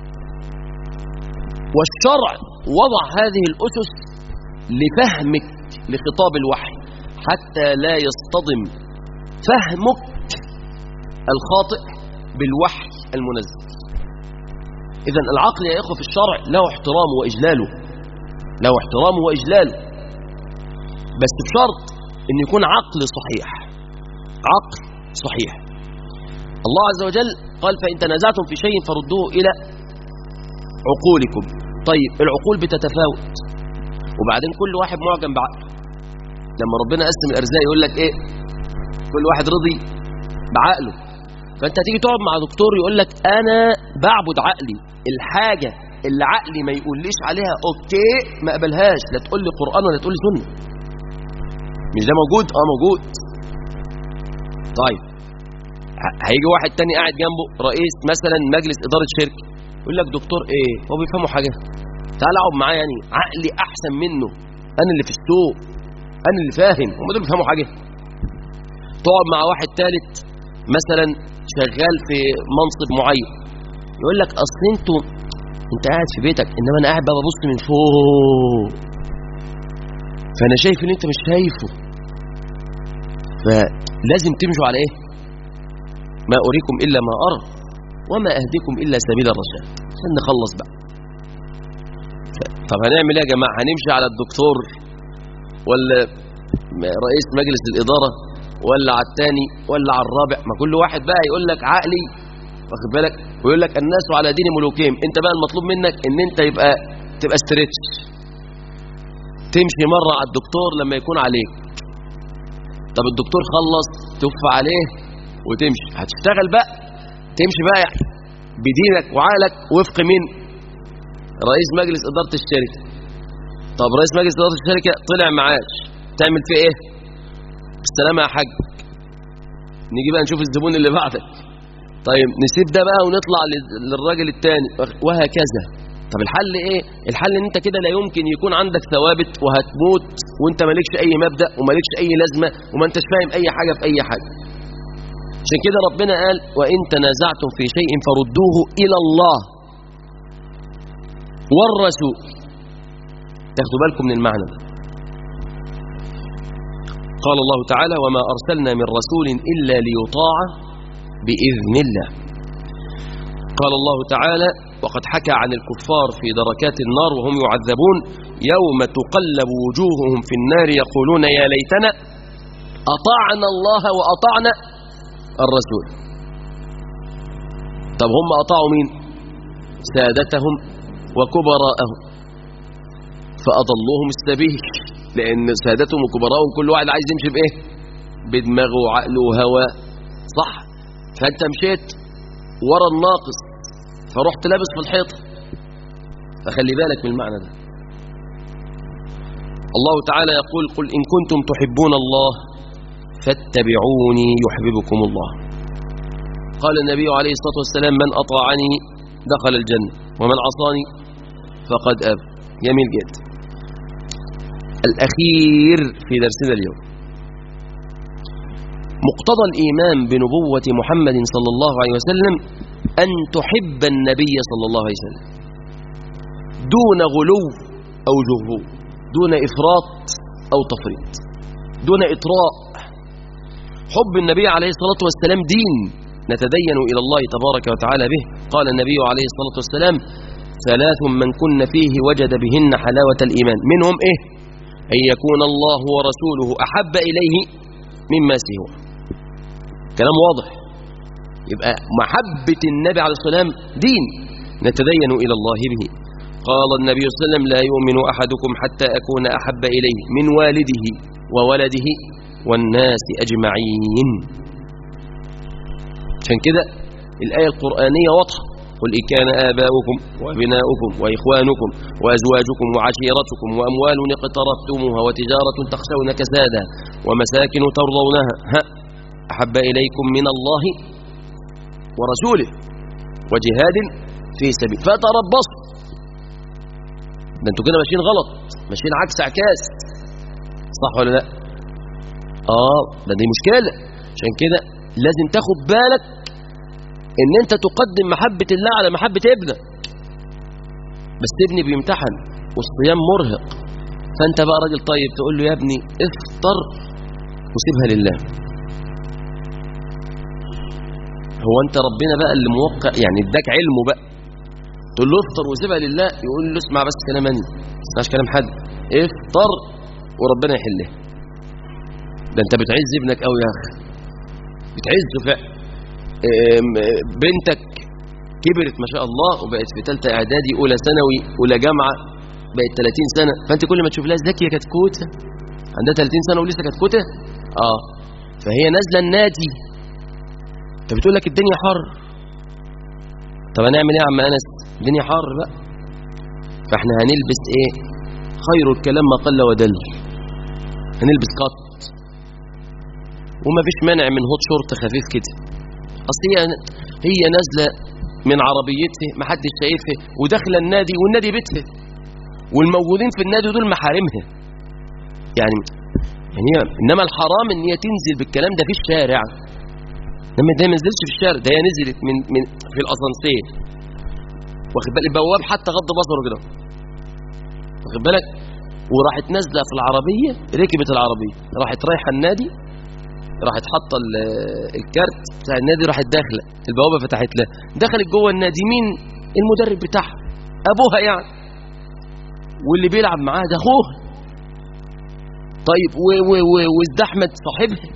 والشرع وضع هذه الأسس لفهمك لخطاب الوحي حتى لا يصطدم فهمك الخاطئ بالوحي المنزل. إذن العقل يا إخوة في الشرع له احترامه وإجلاله، له احترامه وإجلاله، بس بشرط أن يكون عقل صحيح، عقل صحيح. الله عز وجل قال فإن تنازعتم في شيء فردوه إلى عقولكم. طيب العقول بتتفاوت، وبعدين كل واحد معجم بعقله. لما ربنا قسم الأرزاق يقول لك إيه؟ كل واحد رضي بعقله. فأنت تيجي تقعد مع دكتور يقول لك أنا بعبد عقلي، الحاجة اللي عقلي ما يقوليش عليها أوكي ما قبلهاش، لا تقول لي قرآن ولا تقول لي سنة. مش ده موجود؟ موجود. طيب هيجي واحد تاني قاعد جنبه رئيس مثلا مجلس إدارة شركة يقول لك دكتور إيه؟ هو بيفهموا حاجة؟ تعال اقعد معاه، يعني عقلي أحسن منه، أنا اللي في السوق، أنا اللي فاهم، هم دول بيفهموا حاجة. تقعد مع واحد ثالث مثلا شغال في منصب معين يقول لك أصل أنت قاعد في بيتك، إنما أنا قاعد بقى ببص من فوق، فأنا شايف اللي أنت مش شايفه، فلازم تمشوا على إيه؟ ما أريكم إلا ما أرى وما أهديكم إلا سبيل الرشاد. عشان نخلص بقى. طب هنعمل ايه يا جماعه؟ هنمشي على الدكتور ولا رئيس مجلس الاداره ولا على الثاني ولا على الرابع؟ ما كل واحد بقى يقول لك عقلي، واخد بالك، ويقول لك الناس على دين ملوكهم. انت بقى المطلوب منك ان انت تبقى ستريتش، تمشي مره على الدكتور لما يكون عليك. طب الدكتور خلص تف عليه وتمشي، هتشتغل بقى، تمشي بقى يعني بدينك وعقلك وفق مين؟ رئيس مجلس إدارة الشركة. طب رئيس مجلس إدارة الشركة طلع معاش، تعمل فيه إيه؟ السلامة يا حاج، نيجي بقى نشوف الزبون اللي بعدك، طيب نسيب ده بقى ونطلع للراجل التاني، وهكذا. طب الحل ايه؟ الحل ان انت كده لا يمكن يكون عندك ثوابت وهتموت وانت مالكش اي مبدأ ومالكش اي لازمة وما انتش فاهم اي حاجة في اي حاجة. عشان كده ربنا قال وان تنازعتم في شيء فردوه الى الله والرسول. تاخدوا بالكم من المعنى ده. قال الله تعالى وما أرسلنا من رسول إلا ليطاع بإذن الله. قال الله تعالى وقد حكى عن الكفار في دركات النار وهم يعذبون يوم تقلب وجوههم في النار يقولون يا ليتنا أطعنا الله وأطعنا الرسول. طب هم أطاعوا مين؟ سادتهم وكبراءهم فأضلوهم السبيل، لأن سادتهم وكبراءهم كل واحد عايز يمشي بإيه؟ بدماغه وعقله وهواه، صح؟ فأنت مشيت ورا الناقص فرحت لابس في الحيطة، فخلي بالك من المعنى ده. الله تعالى يقول قل إن كنتم تحبون الله فاتبعوني يحببكم الله. قال النبي عليه الصلاة والسلام من أطاعني دخل الجنة ومن عصاني فقد أبى. جميل جدا. الأخير في درسنا اليوم مقتضى الإيمان بنبوة محمد صلى الله عليه وسلم أن تحب النبي صلى الله عليه وسلم دون غلو أو جهو، دون إفراط أو تفريط، دون إطراء. حب النبي عليه الصلاة والسلام دين نتدين إلى الله تبارك وتعالى به. قال النبي عليه الصلاة والسلام ثلاث من كن فيه وجد بهن حلاوة الإيمان، منهم إيه؟ أن يكون الله ورسوله أحب إليه مما سواه. كلام واضح. يبقى محبة النبي عليه الصلاة والسلام دين نتدين إلى الله به. قال النبي صلى الله عليه وسلم لا يؤمن أحدكم حتى أكون أحب إليه من والده وولده والناس أجمعين. عشان كده الآية القرآنية واضحة قل إن كان آباؤكم وأبناؤكم وإخوانكم وأزواجكم وعشيرتكم وأموال اقترفتموها وتجارة تخشون كسادها ومساكن ترضونها أحب إليكم من الله ورسوله وجهاد في سبيل فتربصوا. ده انتوا كده ماشيين غلط، ماشيين عكس عكاس، صح ولا لا؟ ده دي مشكلة. عشان كده لازم تاخد بالك ان انت تقدم محبة الله على محبة ابنك. بس ابني بيمتحن والصيام مرهق، فانت بقى راجل طيب تقول له يا ابني افطر وسيبها لله. هو انت ربنا بقى اللي موقع يعني اداك علمه بقى تقول له افطر وسيبها لله؟ يقول له اسمع بس كلام انا، ما تسمعش كلام حد، افطر وربنا يحلها. ده انت بتعز ابنك قوي يا اخي، بتعزه فعلا. بنتك كبرت ما شاء الله وبقت في ثالثه اعدادي اولى ثانوي اولى جامعه، بقت 30 سنه، فانت كل ما تشوف لها ذكيه كتكوته عندها 30 سنه ولسه كتكوته فهي نازله النادي، فبتقول لك الدنيا حر. طب هنعمل ايه يا عم انس؟ الدنيا حر بقى، فاحنا هنلبس ايه؟ خير الكلام ما قل ودل، هنلبس قط وما فيش مانع من هوت شورت خفيف كده. اصل هي نازله من عربيتها ما حدش شايفها وداخله النادي والنادي بيتها والموجودين في النادي دول محارمها يعني هي. انما الحرام ان هي تنزل بالكلام ده في الشارع. لما ده ما نزلش في الشارع، ده هي نزلت من في الاسانسير، واخد بالك البواب حتى غض بصره كده، واخد بالك، وراحت نازله في العربيه، ركبت العربيه راحت رايحه النادي، راحت حاطه الكارت بتاع النادي، راحت داخله البوابه فتحت لها، دخلت جوه النادي، مين المدرب بتاعها؟ ابوها يعني، واللي بيلعب معاها ده اخوها. طيب وازدحمت صاحبها.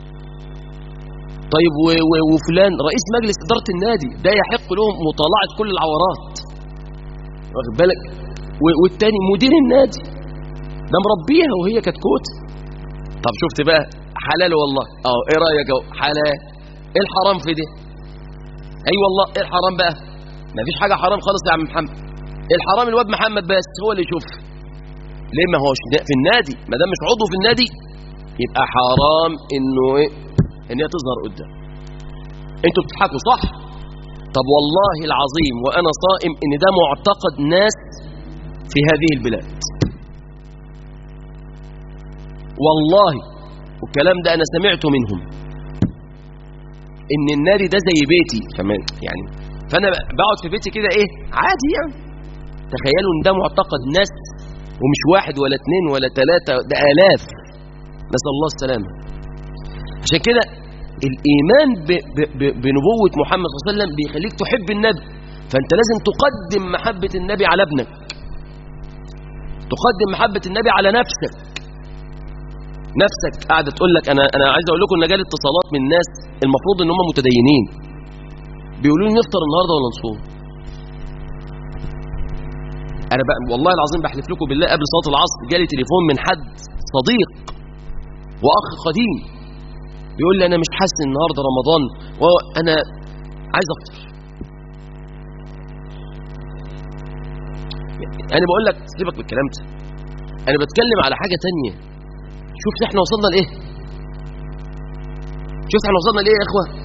طيب وفلان رئيس مجلس اداره النادي، ده يحق لهم مطالعه كل العورات، واخد بالك، والتاني مدير النادي ده مربيها وهي كتكوت. طب شفت بقى حلال والله. ايه رايك؟ حلال. ايه الحرام في دي؟ اي والله ايه الحرام بقى؟ ما فيش حاجه حرام خالص يا عم محمد. الحرام الواد محمد بس هو اللي يشوف. ليه؟ ما هوش في النادي، ما دام مش عضو في النادي يبقى حرام انه ايه؟ ان هي تظهر قدام. انتوا بتضحكوا صح؟ طب والله العظيم وانا صائم ان ده معتقد ناس في هذه البلاد، والله، والكلام ده انا سمعته منهم، ان النادي ده زي بيتي كمان يعني، فانا بقعد في بيتي كده ايه عادي يعني. تخيلوا ان ده معتقد ناس، ومش واحد ولا اتنين ولا تلاتة، ده آلاف، نسأل الله السلامة. عشان كده الإيمان بنبوة محمد صلى الله عليه وسلم بيخليك تحب النبي، فأنت لازم تقدم محبة النبي على ابنك، تقدم محبة النبي على نفسك. نفسك قاعدة تقول لك أنا عايز أقول لكم إن جالي اتصالات من ناس المفروض إن هم متدينين، بيقولوا لي نفطر النهاردة ولا نصوم. أنا والله العظيم بحلف لكم بالله قبل صلاة العصر جالي تليفون من حد صديق وأخ قديم بيقول لي أنا مش حاسس النهاردة رمضان وأنا عايز أفطر. أنا بقول لك سيبك بالكلام ده، أنا بتكلم على حاجة تانية. شفت إحنا وصلنا لإيه؟ شفت إحنا وصلنا لإيه يا إخوة؟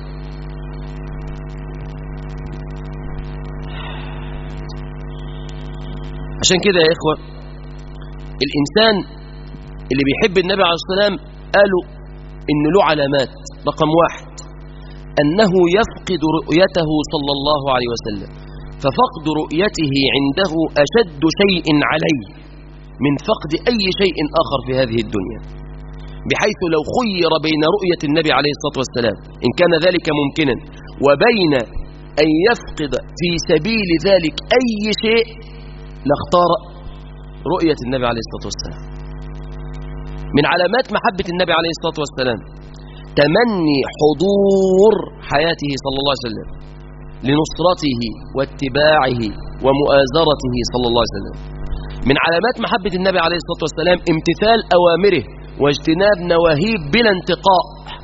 عشان كده يا إخوة الإنسان اللي بيحب النبي عليه الصلاة والسلام قالوا إن له علامات. رقم واحد أنه يفقد رؤيته صلى الله عليه وسلم، ففقد رؤيته عنده أشد شيء عليه من فقد أي شيء آخر في هذه الدنيا، بحيث لو خير بين رؤية النبي عليه الصلاة والسلام إن كان ذلك ممكنا وبين أن يفقد في سبيل ذلك أي شيء لاختار رؤية النبي عليه الصلاة والسلام. من علامات محبة النبي عليه الصلاة والسلام تمني حضور حياته صلى الله عليه وسلم لنصرته واتباعه ومؤازرته صلى الله عليه وسلم. من علامات محبة النبي عليه الصلاة والسلام امتثال أوامره واجتناب نواهيه بلا انتقاء.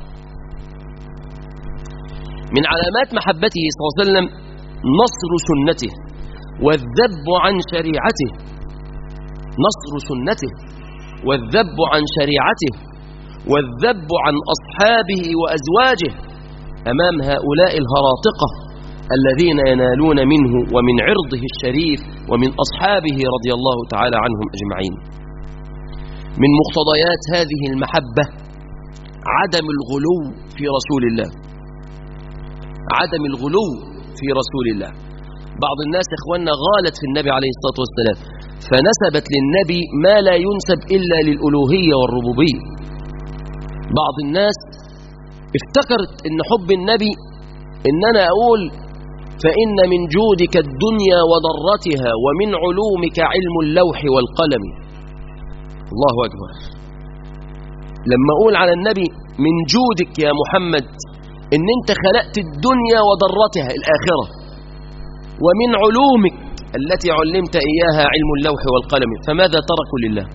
من علامات محبته صلى الله عليه وسلم نصر سنته والذب عن شريعته، نصر سنته والذب عن شريعته والذب عن أصحابه وأزواجه أمام هؤلاء الهراطقة الذين ينالون منه ومن عرضه الشريف ومن أصحابه رضي الله تعالى عنهم أجمعين. من مقتضيات هذه المحبة عدم الغلو في رسول الله، عدم الغلو في رسول الله. بعض الناس إخواننا غالت في النبي عليه الصلاة والسلام فنسبت للنبي ما لا ينسب إلا للألوهية والربوبية. بعض الناس افتكرت ان حب النبي ان انا اقول فإن من جودك الدنيا وضرتها ومن علومك علم اللوح والقلم. الله أكبر. لما اقول على النبي من جودك يا محمد ان انت خلقت الدنيا وضرتها الآخرة، ومن علومك التي علمت إياها علم اللوح والقلم، فماذا تركوا لله؟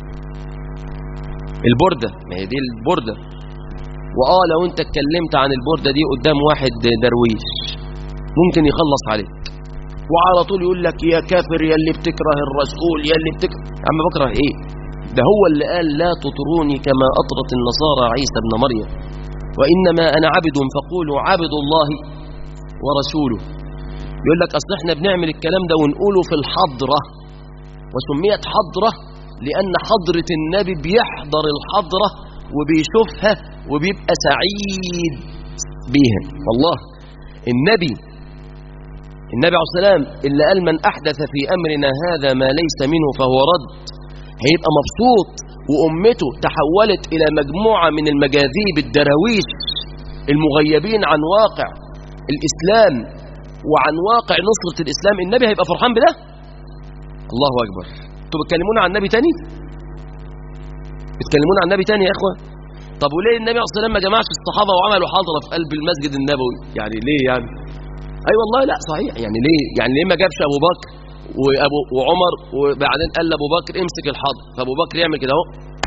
البردة، ما هي دي البردة. لو انت اتكلمت عن البردة دي قدام واحد درويش ممكن يخلص عليك، وعلى طول يقول لك يا كافر يا اللي بتكره الرسول يا اللي بتكره. عم بكره ايه؟ ده هو اللي قال لا تطروني كما أطرت النصارى عيسى ابن مريم، وإنما أنا عبد فقولوا عبد الله ورسوله. يقول لك أصل احنا بنعمل الكلام ده ونقوله في الحضرة، وسميت حضرة لأن حضرة النبي بيحضر الحضرة وبيشوفها وبيبقى سعيد بيها. والله النبي عليه السلام اللي قال من أحدث في أمرنا هذا ما ليس منه فهو رد، هيبقى مبسوط. وأمته تحولت إلى مجموعة من المجاذيب الدراويش المغيبين عن واقع الإسلام وعن واقع نصرة الإسلام. النبي هيبقى فرحان بده؟ الله أكبر. انتوا بتكلمونا عن النبي تاني؟ بتكلمونا عن النبي تاني يا اخوه؟ طب وليه النبي عليه الصلاه والسلام ما جمعش الصحابه وعملوا حضره في قلب المسجد النبوي؟ يعني ليه يعني؟ اي والله لا صحيح، يعني ليه؟ يعني ليه ما جابش ابو بكر وعمر وبعدين قال لابو بكر امسك الحضر، فابو بكر يعمل كده اهو،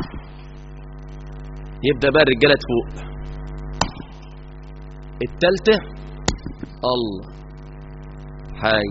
يبدا بقى الرجاله تفوق. الثالثه الله حي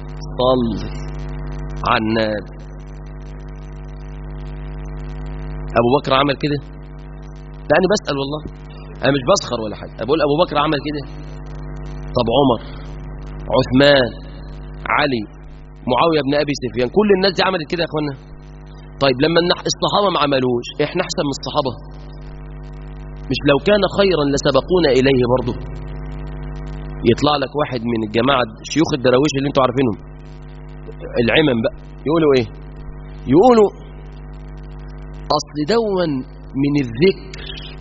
صل على النبي. أبو بكر عمل كده؟ لا أنا بسأل والله، أنا مش بسخر ولا حاجة، بقول أبو بكر عمل كده؟ طب عمر، عثمان، علي، معاوية بن أبي سفيان، كل الناس دي عملت كده يا أخوانا؟ طيب لما الصحابة ما عملوش، إحنا أحسن من الصحابة؟ مش لو كان خيرا لسبقونا إليه برضه؟ يطلع لك واحد من الجماعة شيوخ الدراويش اللي انتوا عارفينهم، العمم بقى، يقولوا ايه؟ يقولوا اصل دون من الذكر،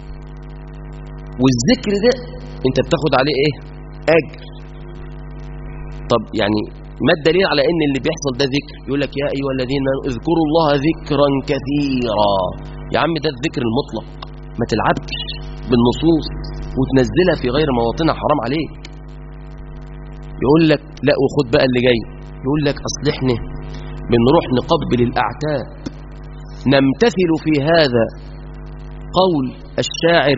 والذكر ده انت بتاخد عليه ايه؟ اجر. طب يعني ما الدليل على ان اللي بيحصل ده ذكر؟ يقول لك يا ايها الذين اذكروا الله ذكرا كثيرا. يا عم ده الذكر المطلق، ما تلعبش بالنصوص وتنزلها في غير مواطنها، حرام عليك. يقول لك لا، وخد بقى اللي جاي، يقول لك اصل احنا بنروح نقبل الاعتاب، نمتثل في هذا قول الشاعر: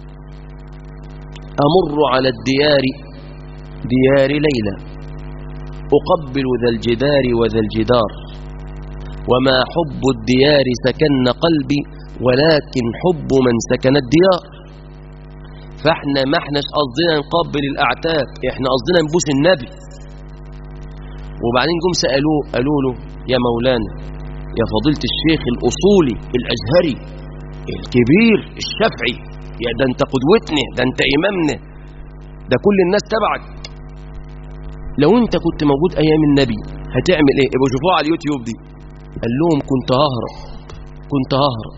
امر على الديار ديار ليلى، اقبل ذا الجدار وذا الجدار، وما حب الديار سكن قلبي، ولكن حب من سكن الديار. فاحنا ما احناش قصدنا نقبل الاعتاب، احنا قصدنا نبوس النبي. وبعدين جم سالوه، قالوا له يا مولانا يا فضيله الشيخ الاصولي الازهري الكبير الشافعي، يا ده انت قدوتنا، ده انت امامنا، ده كل الناس تبعك، لو انت كنت موجود ايام النبي هتعمل ايه؟ ابقوا شوفوها على اليوتيوب دي. قال لهم كنت ههرب، كنت ههرب،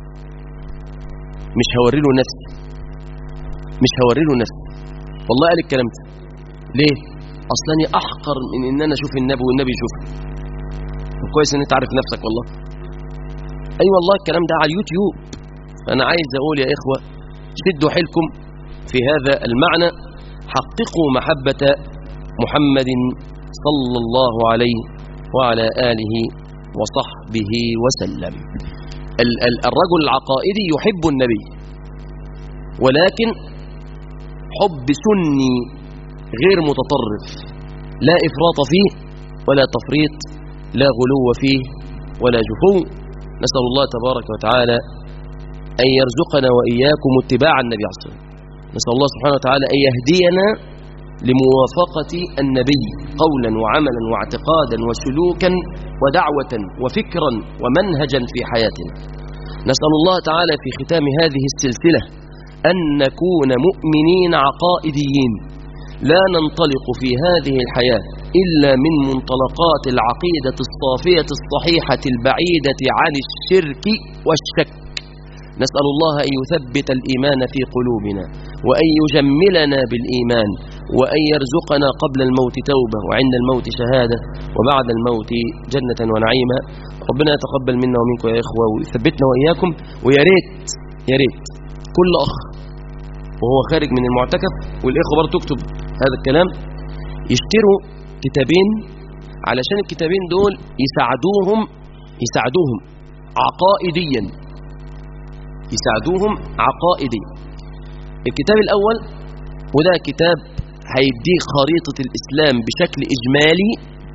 مش هوري له نفسي، مش هوري له نفسي. والله قال الكلام ده ليه؟ اصلاني احقر من ان انا اشوف النبي والنبي يشوفني. كويس ان انت عارف نفسك والله. اي والله الكلام ده على اليوتيوب. انا عايز اقول يا اخوه، شدوا حيلكم في هذا المعنى، حققوا محبه محمد صلى الله عليه وعلى اله وصحبه وسلم. الرجل العقائدي يحب النبي، ولكن حب سني غير متطرف، لا إفراط فيه ولا تفريط، لا غلو فيه ولا جفو. نسأل الله تبارك وتعالى أن يرزقنا وإياكم اتباع النبي عليه الصلاة والسلام. نسأل الله سبحانه وتعالى أن يهدينا لموافقة النبي قولا وعملا واعتقادا وسلوكا ودعوة وفكرا ومنهجا في حياتنا. نسأل الله تعالى في ختام هذه السلسلة أن نكون مؤمنين عقائديين، لا ننطلق في هذه الحياة إلا من منطلقات العقيدة الصافية الصحيحة البعيدة عن الشرك والشك. نسأل الله أن يثبت الإيمان في قلوبنا، وأن يجملنا بالإيمان، وأن يرزقنا قبل الموت توبة، وعند الموت شهادة، وبعد الموت جنة ونعيمة. ربنا يتقبل منا ومنكم يا إخوة، ويثبتنا وإياكم. ويا ريت يا ريت كل أخ وهو خارج من المعتكف، والإخوة برضه تكتب هذا الكلام، يشتروا كتابين، علشان الكتابين دول يساعدوهم عقائديا، يساعدوهم عقائديا. الكتاب الأول، وده كتاب هيديه خريطة الإسلام بشكل إجمالي،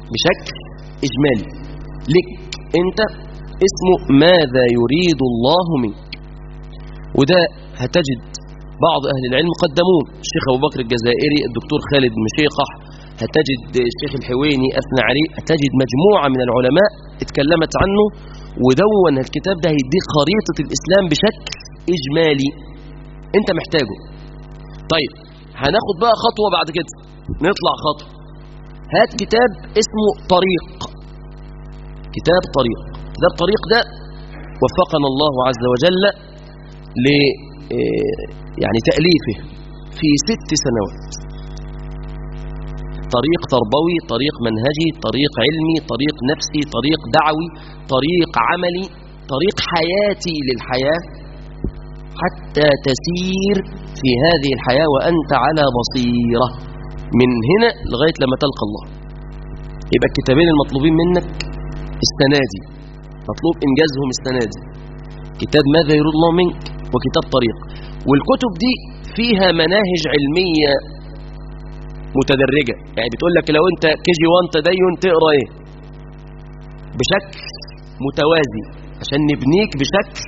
لك أنت، اسمه ماذا يريد الله منك. وده هتجد بعض أهل العلم قدموه، الشيخ أبو بكر الجزائري، الدكتور خالد مشيقح، هتجد الشيخ الحويني أثنى عليه، هتجد مجموعة من العلماء اتكلمت عنه. ودون الكتاب ده هيديك خريطة الإسلام بشكل إجمالي أنت محتاجه. طيب هناخد بقى خطوة بعد كده، نطلع خطوة. هات كتاب اسمه طريق، كتاب طريق ده وفقنا الله عز وجل يعني تأليفه في 6 سنوات. طريق تربوي، طريق منهجي، طريق علمي، طريق نفسي، طريق دعوي، طريق عملي، طريق حياتي للحياة، حتى تسير في هذه الحياة وأنت على بصيرة من هنا لغاية لما تلقى الله. يبقى الكتابين المطلوبين منك السنة دي، مطلوب إنجازهم السنة دي، كتاب ماذا يريد الله منك وكتاب طريق. والكتب دي فيها مناهج علمية متدرجة، يعني بتقول لك لو انت KG1 تدين تقرأ ايه بشكل متوازي عشان نبنيك بشكل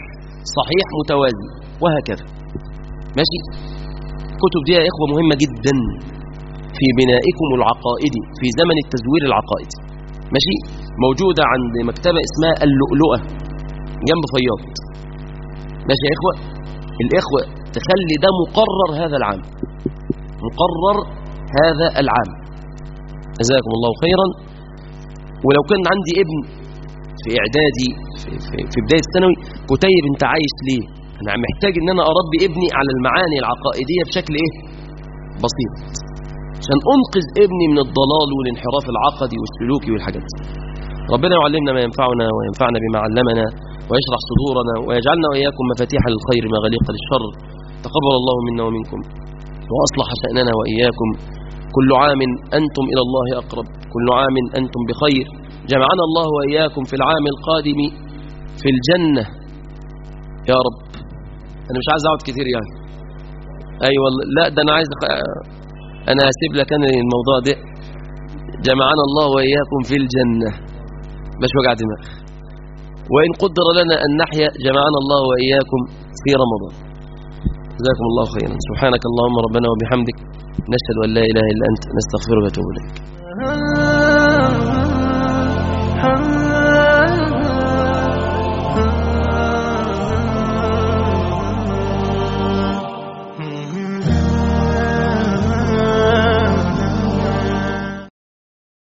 صحيح متوازي، وهكذا. ماشي. الكتب دي يا إخوة مهمة جدا في بنائكم العقائدي في زمن التزوير العقائدي. ماشي. موجودة عند مكتبة اسمها اللؤلؤة جنب فياض. ماشي يا إخوة. الإخوة تخلي ده مقرر هذا العام، مقرر هذا العام. جزاكم الله خيرا. ولو كان عندي ابن في إعدادي في بداية الثانوي، كتيب أنت عايش ليه؟ أنا محتاج أن أنا أربي ابني على المعاني العقائدية بشكل إيه؟ بسيط، عشان أنقذ ابني من الضلال والانحراف العقدي والسلوكي والحاجات. ربنا يعلمنا ما ينفعنا وينفعنا بما علمنا ويشرح صدورنا ويجعلنا وإياكم مفاتيح للخير مغاليق للشر. تقبل الله منا ومنكم وأصلح شأننا وإياكم. كل عام أنتم إلى الله أقرب، كل عام أنتم بخير. جمعنا الله وإياكم في العام القادم في الجنة يا رب. أنا مش عايز أقعد كتير يعني. أيوة لا، ده أنا عايز أنا هسيب لك أنا الموضوع ده. جمعنا الله وإياكم في الجنة، مش وجع دماغ. وإن قدر لنا أن نحيا جمعنا الله وإياكم في رمضان. جزاكم الله خيرا. سبحانك اللهم ربنا وبحمدك، نشهد أن لا إله إلا أنت، نستغفرك ونتوب إليك.